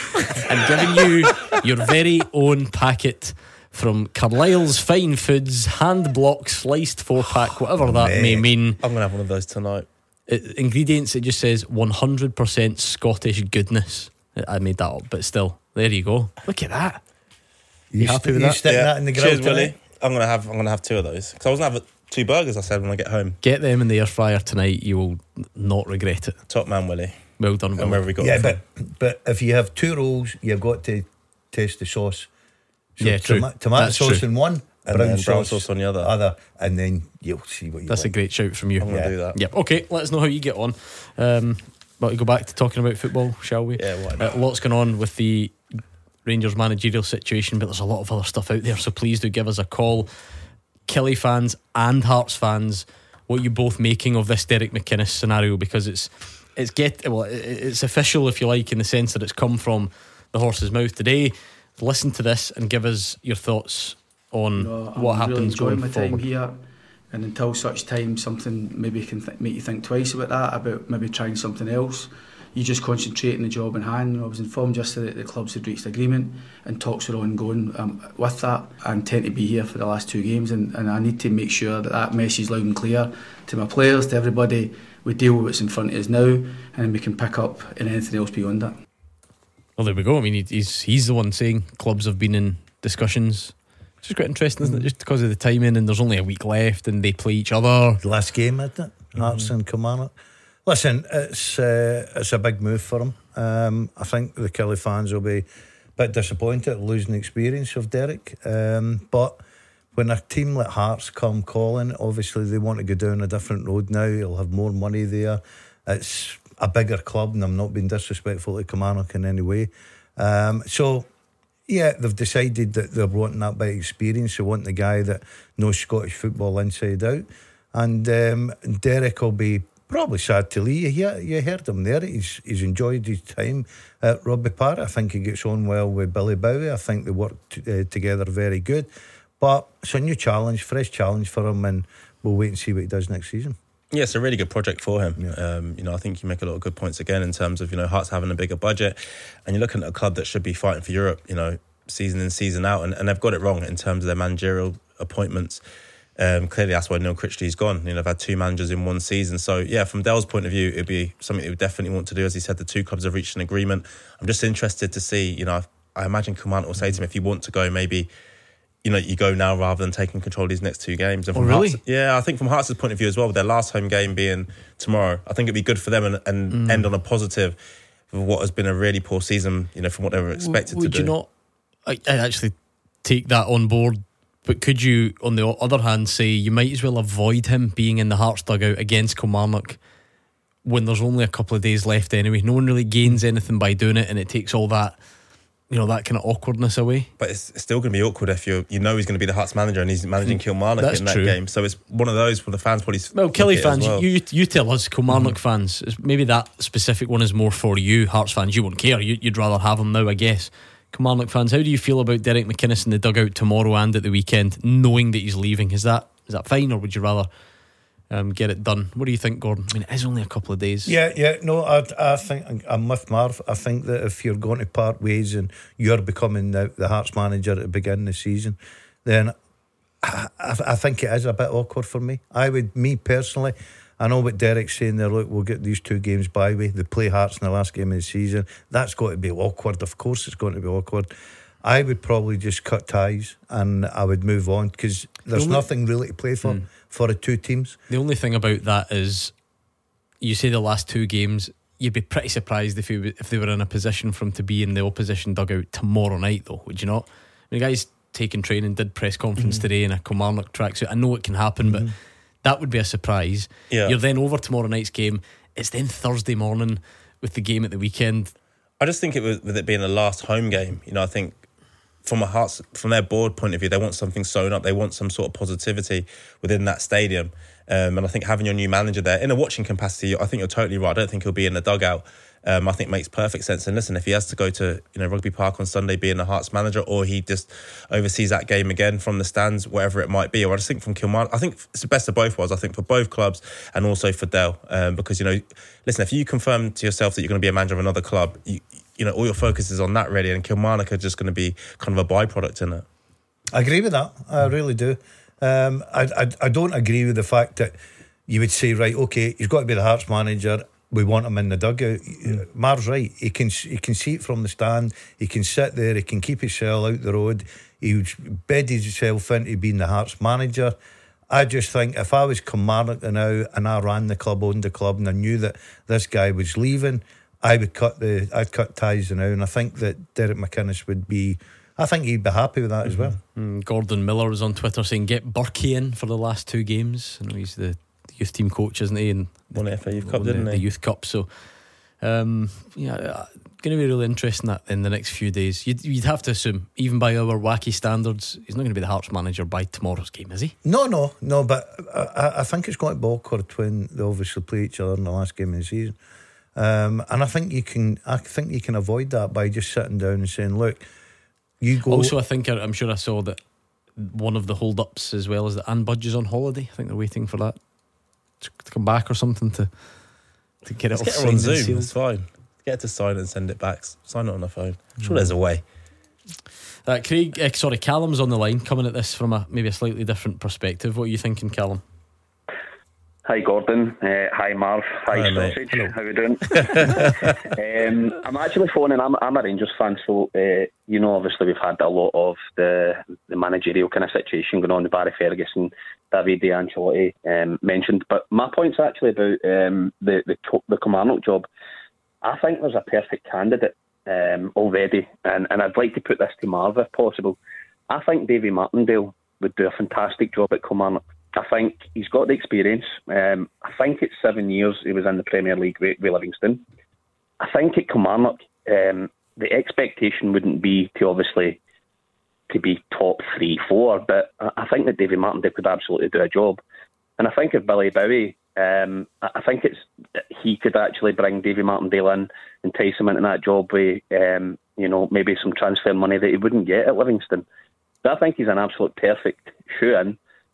and given you your very own packet from Carlisle's Fine Foods, hand block, sliced four pack, whatever oh, that mate. may mean. I'm going to have one of those tonight. It, ingredients, it just says one hundred percent Scottish goodness. I made that up, but still, there you go. Look at that. You, you happy st- with you that? Sticking yeah. that in the grill Cheers, tonight? Willie. I'm going to have I'm going to have two of those because I wasn't having two burgers, I said, when I get home. Get them in the air fryer tonight. You will not regret it. Top man, Willie. Well done, Willie. And where we got yeah, but, but if you have two rolls, you've got to taste the sauce. So yeah, true. Tom- tomato That's sauce true. in one, and brown, then sauce, brown sauce on the other. other, and then you'll see what you That's like. a great shout from you. I'm going to yeah. do that. Yep. Okay, let us know how you get on. Um, but we go back to talking about football, shall we? Yeah, why not? Uh, lots going on with the Rangers managerial situation, but there's a lot of other stuff out there, so please do give us a call. Killie fans and Hearts fans, what are you both making of this Derek McInnes scenario? Because it's it's get well, it's official, if you like, in the sense that it's come from the horse's mouth today. Listen to this and give us your thoughts on no, what I'm happens really going my forward. time here, and until such time something maybe can th- make you think twice about that, about maybe trying something else. You just concentrate on the job in hand. I was informed yesterday that the clubs had reached agreement and talks are ongoing um, with that. I intend to be here for the last two games, and, and I need to make sure that that message is loud and clear to my players, to everybody. We deal with what's in front of us now, and then we can pick up in anything else beyond that. Well, there we go. I mean, he's he's the one saying clubs have been in discussions. It's just quite interesting, isn't it? Just because of the timing, and there's only a week left, and they play each other. The last game, isn't it? Hearts mm-hmm. and Kilmarnock. Listen, it's uh, it's a big move for him. Um, I think the Killie fans will be a bit disappointed at losing the experience of Derek. Um, but when a team like Hearts come calling, obviously they want to go down a different road now. He'll have more money there. It's a bigger club, and I'm not being disrespectful to Kilmarnock in any way. Um, so, yeah, they've decided that they're wanting that big experience. They want the guy that knows Scottish football inside out. And um, Derek will be probably sad to leave. You, you heard him there. He's he's enjoyed his time at Rugby Park. I think he gets on well with Billy Bowie. I think they work t- uh, together very good. But it's a new challenge, fresh challenge for him, and we'll wait and see what he does next season. Yeah, it's a really good project for him. Yeah. Um, you know, I think you make a lot of good points again in terms of, you know, Hearts having a bigger budget, and you're looking at a club that should be fighting for Europe, you know, season in, season out, and, and they've got it wrong in terms of their managerial appointments. Um, clearly, that's why Neil Critchley's gone. You know, they've had two managers in one season. So, yeah, from Dell's point of view, it'd be something he would definitely want to do. As he said, the two clubs have reached an agreement. I'm just interested to see, you know, I imagine Kilmarnock will say to him, if you want to go, maybe, you know, you go now rather than taking control of these next two games. And oh, from really? Hearts, yeah, I think from Hearts' point of view as well, with their last home game being tomorrow, I think it'd be good for them and, and mm. end on a positive of what has been a really poor season, you know, from what they were expected w- would to do. Would you not, I, I actually take that on board, but could you, on the other hand, say you might as well avoid him being in the Hearts dugout against Kilmarnock when there's only a couple of days left anyway? No one really gains anything by doing it, and it takes all that, you know, that kind of awkwardness away. But it's, it's still going to be awkward if you you know he's going to be the Hearts manager and he's managing Kilmarnock That's in that true. game. So it's one of those where the fans probably. Well, Kelly fans, well. you you tell us, Kilmarnock mm. fans, maybe that specific one is more for you. Hearts fans, you won't care. You, you'd rather have him now, I guess. Kilmarnock fans, how do you feel about Derek McInnes in the dugout tomorrow and at the weekend, knowing that he's leaving? Is that is that fine, or would you rather um, get it done? What do you think, Gordon? I mean, it is only a couple of days. Yeah, yeah, no, I, I think I'm with Marv. I think that if you're going to part ways and you're becoming the, the Hearts manager at the beginning of the season, then I, I, I think it is a bit awkward for me. I would, me personally, I know what Derek's saying there, look, we'll get these two games by way. They play Hearts in the last game of the season. That's got to be awkward. Of course it's going to be awkward. I would probably just cut ties and I would move on, because there's only, nothing really to play for mm. for the two teams. The only thing about that is, you say the last two games, you'd be pretty surprised if you, if they were in a position for him to be in the opposition dugout tomorrow night, though, would you not? I mean, the guy's taken training, did press conference mm. today in a Kilmarnock tracksuit. I know it can happen, mm. but that would be a surprise. Yeah. You're then over tomorrow night's game. It's then Thursday morning with the game at the weekend. I just think it was, with it being the last home game, you know, I think from a Hearts, from their board point of view, they want something sewn up. They want some sort of positivity within that stadium. Um, and I think having your new manager there in a watching capacity, I think you're totally right. I don't think he'll be in the dugout. Um, I think it makes perfect sense. And listen, if he has to go to, you know, Rugby Park on Sunday being the Hearts manager, or he just oversees that game again from the stands, whatever it might be, or I just think from Kilmarnock, I think it's the best of both worlds. I think for both clubs and also for Dell, um, because, you know, listen, if you confirm to yourself that you're going to be a manager of another club, you, you know, all your focus is on that really, and Kilmarnock are just going to be kind of a byproduct in it. I agree with that. I really do. Um, I, I I don't agree with the fact that you would say, right, okay, he's got to be the Hearts manager. We want him in the dugout. Mm. Marv's right. He can he can see it from the stand. He can sit there. He can keep his cell out the road. He bed himself into being the Hearts manager. I just think if I was Kilmarnock now and I ran the club, owned the club, and I knew that this guy was leaving, I would cut the I'd cut ties now. And I think that Derek McInnes would be. I think he'd be happy with that mm-hmm. as well. Mm, Gordon Miller was on Twitter saying, "Get Burkey in for the last two games." I know he's the youth team coach, isn't he? And won the F A Youth Cup, didn't the, he? The Youth Cup. So, um, yeah, going to be really interesting that in the next few days. You'd, you'd have to assume, even by our wacky standards, he's not going to be the Hearts manager by tomorrow's game, is he? No, no, no. But I, I think it's going to be awkward when they obviously play each other in the last game of the season. Um, and I think you can, I think you can avoid that by just sitting down and saying, "Look, you go." Also, I think I'm sure I saw that one of the hold-ups as well is that Anne Budge is on holiday. I think they're waiting for that to come back or something to to get Let's it get off her on Zoom. It's fine. Get her to sign it and send it back. Sign it on her phone. I'm sure mm. there's a way. Uh, Craig, uh, sorry, Callum's on the line, coming at this from a maybe a slightly different perspective. What are you thinking, Callum? Hi Gordon, uh, hi Marv, hi, hi Sausage. Hello. How you doing? um, I'm actually phoning. I'm, I'm a Rangers fan, so uh, you know, obviously we've had a lot of the the managerial kind of situation going on. The Barry Ferguson, Davide Ancelotti um, mentioned, but my point's actually about um, the the the Kilmarnock job. I think there's a perfect candidate um, already, and, and I'd like to put this to Marv if possible. I think Davy Martindale would do a fantastic job at Kilmarnock. I think he's got the experience. Um, I think it's seven years he was in the Premier League with, with Livingston. I think at Kilmarnock, um, the expectation wouldn't be to obviously to be top three, four, but I think that Davy Martindale could absolutely do a job. And I think if Billy Bowie, um, I think it's he could actually bring Davy Martindale in, entice him into that job with, um, you know, maybe some transfer money that he wouldn't get at Livingston. But I think he's an absolute perfect shoe-in.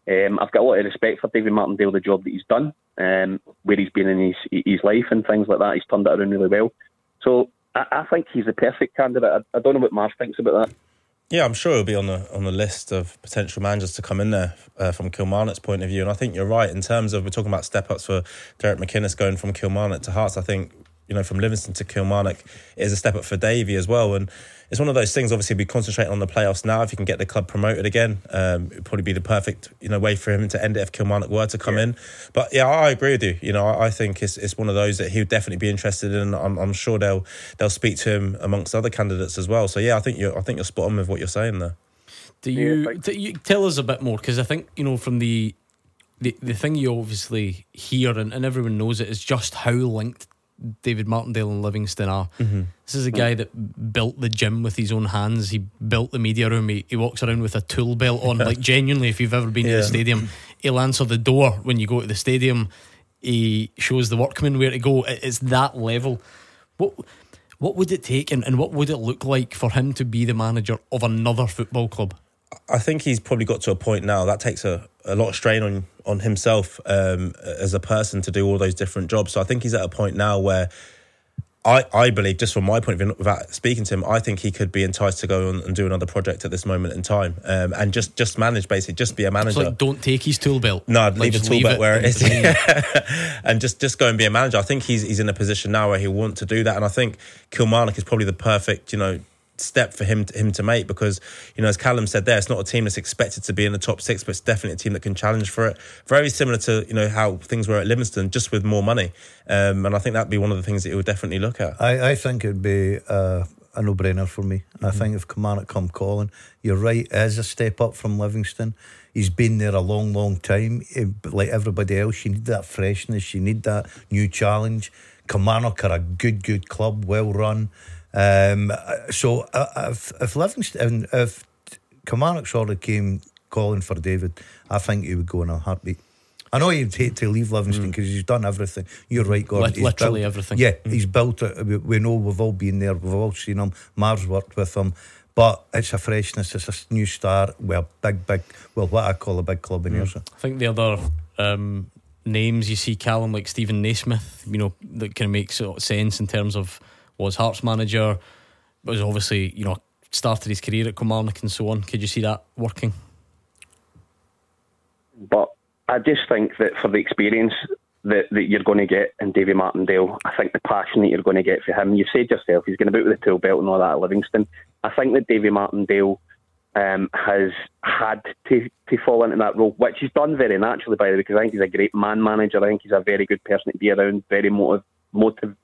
Um, I've got a lot of respect for David Martindale, the job that he's done, um, where he's been in his his life and things like that. He's turned it around really well. So I, I think he's the perfect candidate. I, I don't know what Marv thinks about that. Yeah, I'm sure he'll be on the on the list of potential managers to come in there uh, from Kilmarnock's point of view. And I think you're right in terms of, we're talking about step-ups for Derek McInnes going from Kilmarnock to Hearts. I think, you know, from Livingston to Kilmarnock is a step up for Davey as well. And it's one of those things, obviously, we concentrating on the playoffs now. If you can get the club promoted again, um, it'd probably be the perfect, you know, way for him to end it if Kilmarnock were to come yeah. in. But yeah, I agree with you. You know, I, I think it's it's one of those that he would definitely be interested in. I'm, I'm sure they'll they'll speak to him amongst other candidates as well. So yeah, I think you're I think you're spot on with what you're saying there. Do you, do you tell us a bit more? Because I think, you know, from the the, the thing you obviously hear and, and everyone knows it is just how linked David Martindale and Livingston are. Mm-hmm. This is a guy that built the gym with his own hands. He built the media room. He, he walks around with a tool belt on. Like, genuinely, if you've ever been yeah. to the stadium, he'll answer the door when you go to the stadium. He shows the workmen where to go. It's that level. What what would it take and, and what would it look like for him to be the manager of another football club? I think he's probably got to a point now that takes a, a lot of strain on, on himself um, as a person to do all those different jobs. So I think he's at a point now where I, I believe, just from my point of view, without speaking to him, I think he could be enticed to go on and do another project at this moment in time, um, and just, just manage, basically, just be a manager. It's like, don't take his tool belt. No, I'd like leave the tool belt where it is, and just, just go and be a manager. I think he's he's in a position now where he'll want to do that, and I think Kilmarnock is probably the perfect, you know, step for him to, him to make, because, you know, as Callum said there, it's not a team that's expected to be in the top six, but it's definitely a team that can challenge for it. Very similar to, you know, how things were at Livingston, just with more money. Um, and I think that'd be one of the things that he would definitely look at. I, I think it'd be uh, a no-brainer for me. Mm-hmm. I think if Kilmarnock come calling, you're right, it is a step up from Livingston. He's been there a long, long time. He, like everybody else, you need that freshness, you need that new challenge. Kilmarnock are a good, good club, well run. Um, so uh, if, if Livingston, if Kilmarnock sort of came calling for David, I think he would go in a heartbeat. I know he'd hate to leave Livingston because mm. he's done everything. You're right, Gordon. L- literally built, everything. Yeah, mm. he's built it. We, we know, we've all been there, we've all seen him. Marv's worked with him. But it's a freshness, it's a new start. We're big, big, well, what I call a big club in mm. Ayrshire. I think the other um, names you see, Callum, like Stephen Naismith, you know, that kind of makes sense in terms of was Hearts manager, was obviously, you know, started his career at Kilmarnock and so on. Could you see that working? But I just think that for the experience that, that you're going to get in Davy Martindale, I think the passion that you're going to get for him, you've said yourself, he's going to be out with the tool belt and all that at Livingston. I think that Davy Martindale um, has had to, to fall into that role, which he's done very naturally, by the way, because I think he's a great man manager. I think he's a very good person to be around, very motive, motive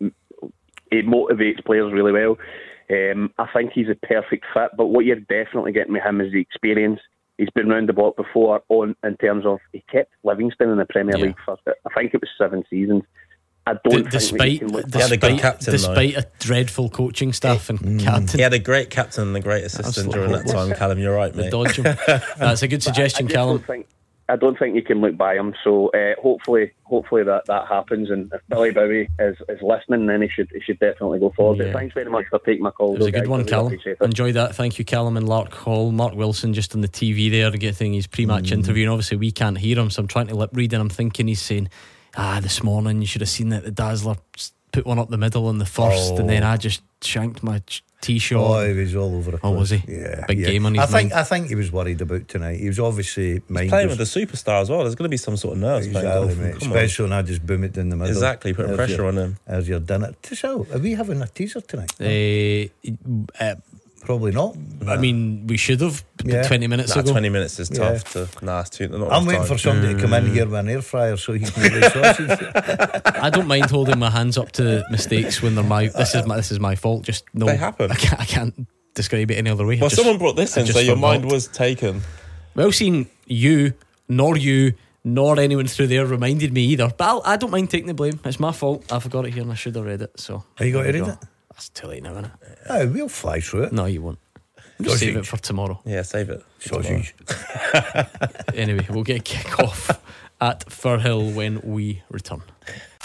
it motivates players really well. Um, I think he's a perfect fit, but what you're definitely getting with him is the experience. He's been round the block before on in terms of he kept Livingston in the Premier yeah. League for, I think it was seven seasons. I don't D- think despite despite, captain, despite a dreadful coaching staff and mm. captain. He had a great captain and a great assistant during that time, Callum. You're right, mate. Dodge him. That's a good suggestion, I, I Callum. Don't think, I don't think you can look by him. So uh, hopefully, hopefully that, that happens. And if Billy Bowie is, is listening, then he should he should definitely go forward. Yeah. But thanks very much for taking my call. It was though, a good guys. one, really Callum. Enjoy that. Thank you, Callum and Lark Hall. Mark Wilson just on the T V there getting his pre-match mm. interview, and obviously we can't hear him, so I'm trying to lip read, and I'm thinking he's saying, "Ah, this morning you should have seen that the Dazzler put one up the middle in the first, oh. and then I just shanked my T-shirt." Oh, he was all over the place. Oh, was he? Yeah, big yeah. game on his I think mind. I think he was worried about tonight. He was obviously He's playing with the superstar as well. There's going to be some sort of nerves, exactly, mate. Especially when I just boom it in the middle. Exactly, putting there's pressure your, on him. As you're done it. So, are we having a teaser tonight? Uh, uh, Probably not. I mean, we should have yeah. twenty minutes nah, ago. twenty minutes is tough yeah. to. Nah, it's too. Not I'm waiting time. for somebody mm. to come in here with an air fryer so he can do the sausage. I don't mind holding my hands up to mistakes when they're my. This is my. This is my fault. Just no. They happen. I can't. I can't describe it any other way. Well, just, someone brought this in, so your forgot. mind was taken. Well, seeing you, nor you, nor anyone through there reminded me either. But I'll, I don't mind taking the blame. It's my fault. I forgot it here and I should have read it. So. Are you got to read go. it? That's too late now, isn't it? Oh, we'll fly through it. No, you won't. Just save it for tomorrow. Yeah, save it. Sausage. Anyway, we'll get a kick off at Firhill when we return.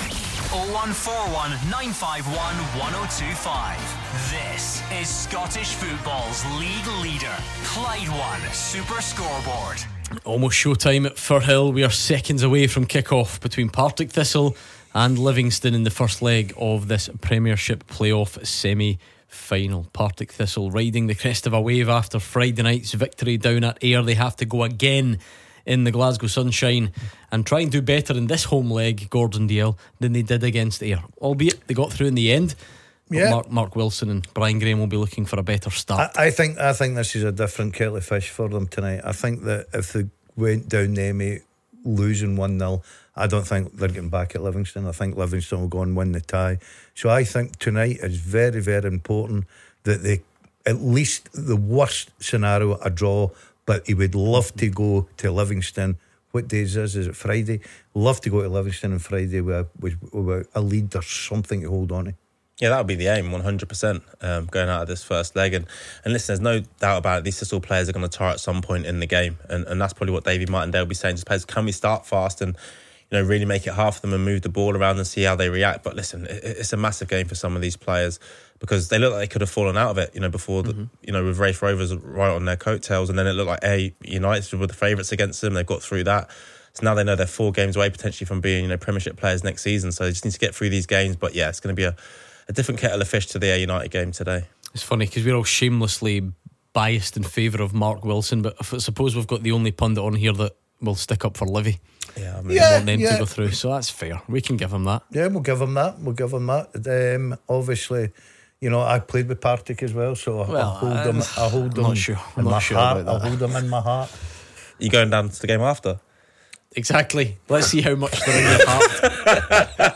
oh one four one, nine five one, one oh two five. This is Scottish football's league leader, Clyde One Super Scoreboard. Almost showtime at Firhill. We are seconds away from kick-off between Partick Thistle and Livingston in the first leg of this Premiership playoff semi-final. Partick Thistle riding the crest of a wave after Friday night's victory down at Ayr. They have to go again in the Glasgow Sunshine and try and do better in this home leg, Gordon Dalziel, than they did against Ayr. Albeit they got through in the end. Yeah. Mark, Mark Wilson and Brian Graham will be looking for a better start. I, I think I think this is a different kettle of fish for them tonight. I think that if they went down the M eight losing one nil, I don't think they're getting back at Livingston. I think Livingston will go and win the tie. So I think tonight is very, very important that they, at least the worst scenario, a draw, but he would love to go to Livingston. What days is Is it Friday? Love to go to Livingston on Friday with a, with, with a lead or something to hold on to. Yeah, that would be the aim, one hundred percent, um, going out of this first leg. And, and listen, there's no doubt about it, these Thistle players are going to tire at some point in the game. And, and that's probably what Davy Martindale will be saying to players. Can we start fast and, you know, really make it hard for them and move the ball around and see how they react? But listen, it, it's a massive game for some of these players because they look like they could have fallen out of it, you know, before, the, mm-hmm. you know, with Raith Rovers right on their coattails. And then it looked like, hey, United were the favourites against them. They got through that. So now they know they're four games away potentially from being, you know, Premiership players next season. So they just need to get through these games. But yeah, it's going to be a A different kettle of fish to the Ayr United game today. It's funny because we're all shamelessly biased in favour of Mark Wilson, but I suppose we've got the only pundit on here that will stick up for Livy. Yeah, I mean, yeah, want them yeah. to go through, so that's fair. We can give him that. Yeah, we'll give him that. We'll give him that. Um, obviously, you know, I played with Partick as well, so well, I hold them. I hold them not sure. in not my sure heart. about that. I hold them in my heart. Are you going down to the game after? Exactly. Let's see how much they're in your heart.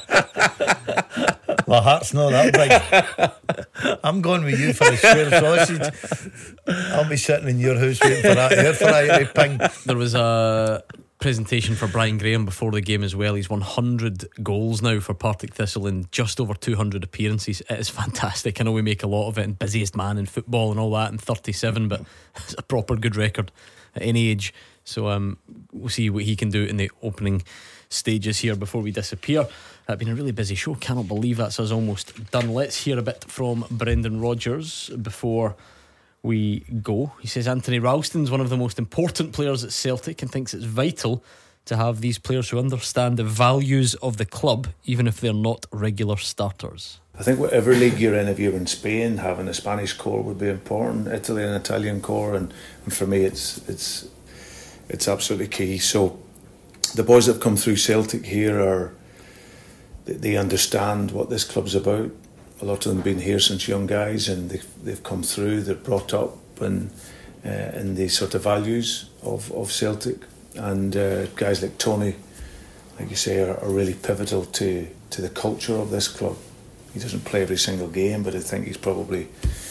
My heart's not that big. I'm going with you for a square sausage. I'll be sitting in your house waiting for that air fryer to ping. There was a presentation for Brian Graham before the game as well. He's one hundred goals now for Partick Thistle in just over two hundred appearances. It is fantastic. I know we make a lot of it, and busiest man in football and all that, and thirty-seven, but it's a proper good record at any age. So um, we'll see what he can do in the opening stages here before we disappear. It's been a really busy show. Cannot believe that's us almost done. Let's hear a bit from Brendan Rodgers before we go. He says Anthony Ralston's one of the most important players at Celtic and thinks it's vital to have these players who understand the values of the club, even if they're not regular starters. I think whatever league you're in, if you're in Spain, having a Spanish core would be important. Italy and Italian core, and, and for me, it's it's it's absolutely key. So the boys that have come through Celtic here are they, they understand what this club's about. A lot of them have been here since young guys, and they've they've come through. They're brought up and uh, in the sort of values of of Celtic, and uh, guys like Tony, like you say, are, are really pivotal to to the culture of this club. He doesn't play every single game, but I think he's probably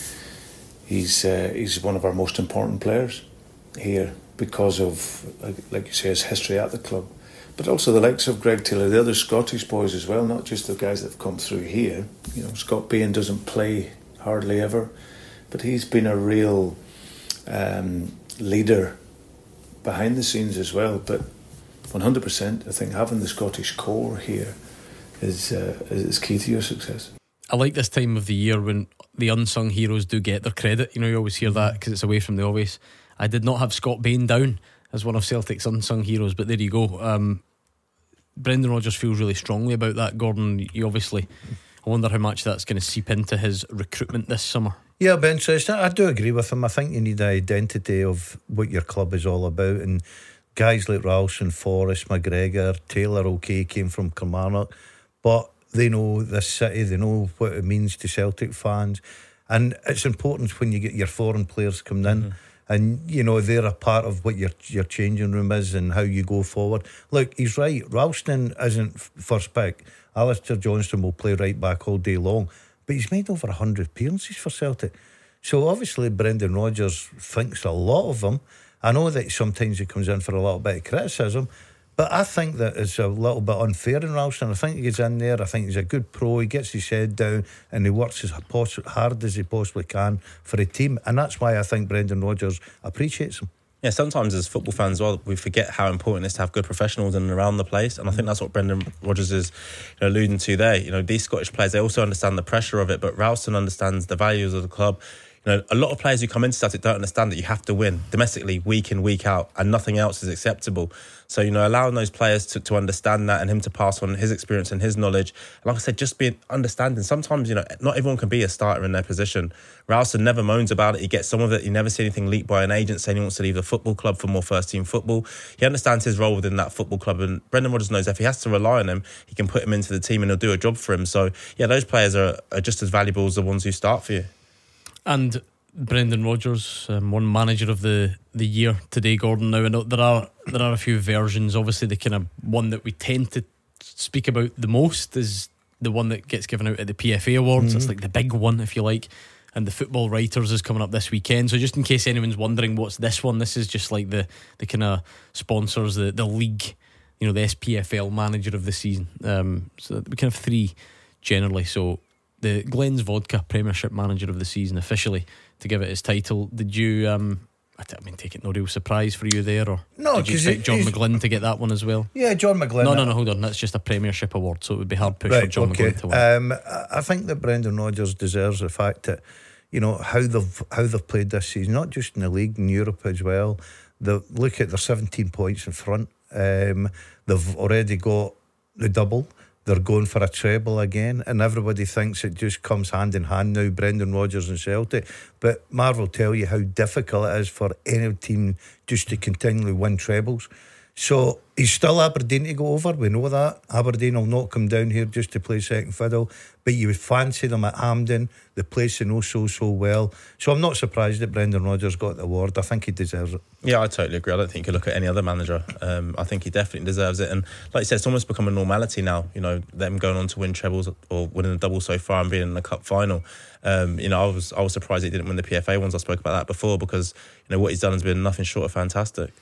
he's uh, he's one of our most important players here because of, like, like you say, his history at the club. But also the likes of Greg Taylor, the other Scottish boys as well, not just the guys that have come through here. You know, Scott Bain doesn't play hardly ever, but he's been a real um, leader behind the scenes as well. But one hundred percent, I think having the Scottish core here is uh, is key to your success. I like this time of the year when the unsung heroes do get their credit. You know, you always hear that because it's away from the obvious. I did not have Scott Bain down as one of Celtic's unsung heroes, but there you go. Um, Brendan Rodgers feels really strongly about that. Gordon, you obviously, I wonder how much that's going to seep into his recruitment this summer. Yeah, it'll be interesting. I do agree with him. I think you need an identity of what your club is all about, and guys like Ralston, Forrest, McGregor, Taylor, okay, came from Kilmarnock, but they know this city, they know what it means to Celtic fans, and it's important when you get your foreign players coming in, mm-hmm. and you know they're a part of what your your changing room is and how you go forward. Look, he's right, Ralston isn't first pick. Alistair Johnston will play right back all day long, but he's made over one hundred appearances for Celtic, so obviously Brendan Rodgers thinks a lot of him. I know that sometimes he comes in for a little bit of criticism, but I think that it's a little bit unfair in Ralston. I think he gets in there, I think he's a good pro, he gets his head down and he works as hard as he possibly can for a team, and that's why I think Brendan Rodgers appreciates him. Yeah, sometimes as football fans as well, we forget how important it is to have good professionals in and around the place. And I think that's what Brendan Rodgers is you know, alluding to there. You know, these Scottish players, they also understand the pressure of it, but Ralston understands the values of the club. You know, a lot of players who come into Celtic don't understand that you have to win domestically week in, week out, and nothing else is acceptable. So, you know, allowing those players to, to understand that and him to pass on his experience and his knowledge. And like I said, just being understanding. Sometimes, you know, not everyone can be a starter in their position. Ralston never moans about it. He gets some of it. You never see anything leaked by an agent saying he wants to leave the football club for more first-team football. He understands his role within that football club. And Brendan Rodgers knows if he has to rely on him, he can put him into the team and he'll do a job for him. So, yeah, those players are, are just as valuable as the ones who start for you. And Brendan Rodgers, um, one manager of the, the year today, Gordon. Now I know there are there are a few versions. Obviously, the kind of one that we tend to speak about the most is the one that gets given out at the P F A Awards. Mm-hmm. It's like the big one, if you like. And the Football Writers is coming up this weekend. So just in case anyone's wondering what's this one, this is just like the the kind of sponsors the the league, you know, the S P F L Manager of the Season. Um, so we kind of three generally. So the Glens Vodka Premiership Manager of the Season officially, to give it its title. Did you um I, t- I mean take it no real surprise for you there, or no, did you expect it, John McGlynn to get that one as well? Yeah, John McGlynn. No, no, no, hold on, that's just a Premiership award, so it would be hard push right, for John okay. McGlynn to win. Um, I think that Brendan Rodgers deserves the fact that, you know, how they've how they've played this season, not just in the league, in Europe as well. They look at their seventeen points in front. Um, they've already got the double. They're going for a treble again, and everybody thinks it just comes hand in hand now, Brendan Rodgers and Celtic. But Marv will tell you how difficult it is for any team just to continually win trebles. So he's still Aberdeen to go over, we know that. Aberdeen will not come down here just to play second fiddle, but you would fancy them at Hampden. They play so so so well. So I'm not surprised that Brendan Rodgers got the award. I think he deserves it. Yeah, I totally agree. I don't think you could look at any other manager. Um, I think he definitely deserves it. And like you said, it's almost become a normality now, you know, them going on to win trebles or winning a double so far and being in the cup final. Um, you know, I was I was surprised he didn't win the P F A ones. I spoke about that before because, you know, what he's done has been nothing short of fantastic.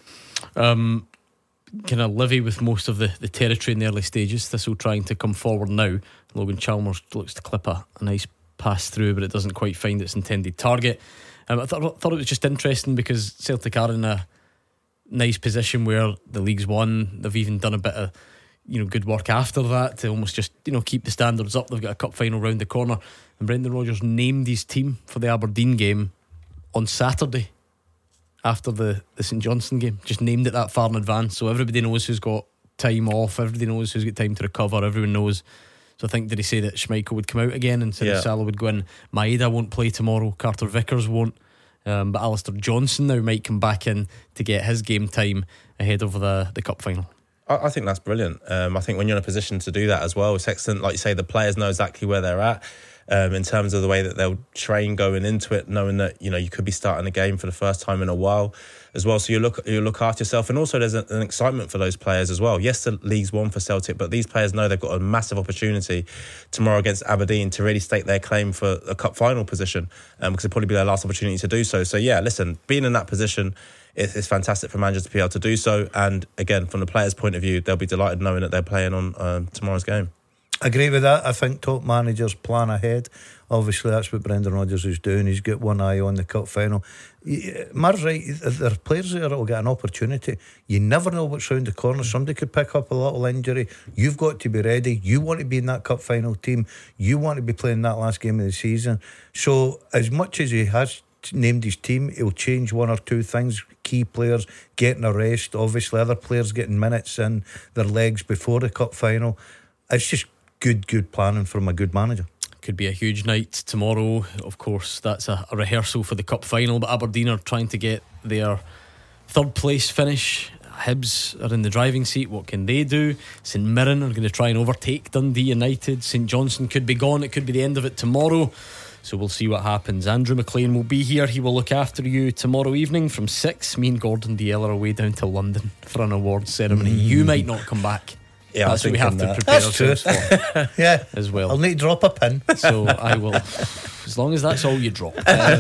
Um kind of livy with most of the, the territory in the early stages. Thistle trying to come forward now. Logan Chalmers looks to clip a, a nice pass through, but it doesn't quite find its intended target. um, I th- thought it was just interesting because Celtic are in a nice position where the league's won. They've even done a bit of, you know, good work after that to almost just, you know, keep the standards up. They've got a cup final round the corner, and Brendan Rodgers named his team for the Aberdeen game on Saturday after the, the St Johnstone game. Just named it that far in advance, so everybody knows who's got time off, everybody knows who's got time to recover, everyone knows. So I think, did he say that Schmeichel would come out again and yeah. Salah would go in? Maeda won't play tomorrow, Carter Vickers won't, um, but Alistair Johnson now might come back in to get his game time ahead of the, the cup final. I, I think that's brilliant. um, I think when you're in a position to do that as well, it's excellent. Like you say, the players know exactly where they're at. Um, in terms of the way that they'll train going into it, knowing that, you know, you could be starting a game for the first time in a while as well. So you look you look after yourself, and also there's an excitement for those players as well. Yes, the league's won for Celtic, but these players know they've got a massive opportunity tomorrow against Aberdeen to really stake their claim for a cup final position, um, because it'll probably be their last opportunity to do so. So yeah, listen, being in that position, it's, it's fantastic for managers to be able to do so. And again, from the players' point of view, they'll be delighted knowing that they're playing on um, tomorrow's game. Agree with that. I think top managers plan ahead. Obviously that's what Brendan Rodgers is doing. He's got one eye on the cup final. Mar's right, there are players there that will get an opportunity. You never know what's round the corner. Somebody could pick up a little injury. You've got to be ready. You want to be in that cup final team. You want to be playing that last game of the season. So as much as he has named his team, he'll change one or two things. Key players getting a rest, obviously other players getting minutes in their legs before the cup final. It's just good good planning from a good manager. Could be a huge night tomorrow. Of course, that's a, a rehearsal for the cup final, but Aberdeen are trying to get their third place finish. Hibs are in the driving seat. What can they do? St Mirren are going to try and overtake Dundee United. St Johnstone could be gone. It could be the end of it tomorrow, so we'll see what happens. Andrew McLean will be here. He will look after you tomorrow evening from six. Me and Gordon Dalziel are away down to London for an awards ceremony. mm. You might not come back. Yeah, that's what we have that. to prepare That's ourselves true. for. Yeah, as well. I'll need to drop a pin. So I will, as long as that's all you drop.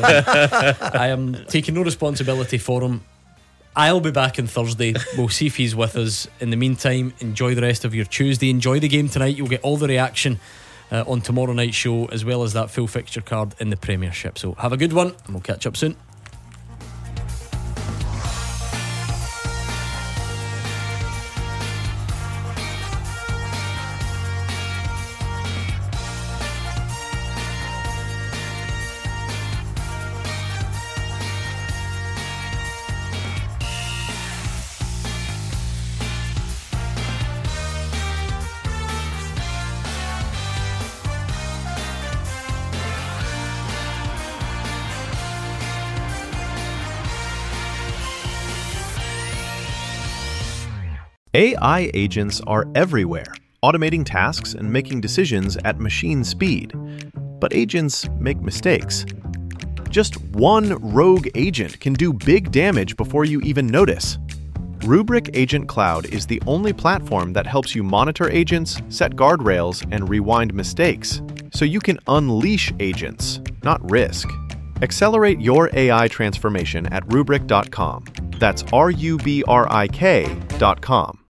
Uh, I am taking no responsibility for him. I'll be back on Thursday. We'll see if he's with us. In the meantime, enjoy the rest of your Tuesday. Enjoy the game tonight. You'll get all the reaction uh, on tomorrow night's show, as well as that full fixture card in the Premiership. So have a good one, and we'll catch up soon. A I agents are everywhere, automating tasks and making decisions at machine speed. But agents make mistakes. Just one rogue agent can do big damage before you even notice. Rubrik Agent Cloud is the only platform that helps you monitor agents, set guardrails, and rewind mistakes, so you can unleash agents, not risk. Accelerate your A I transformation at rubrik dot com. That's R U B R I K dot com.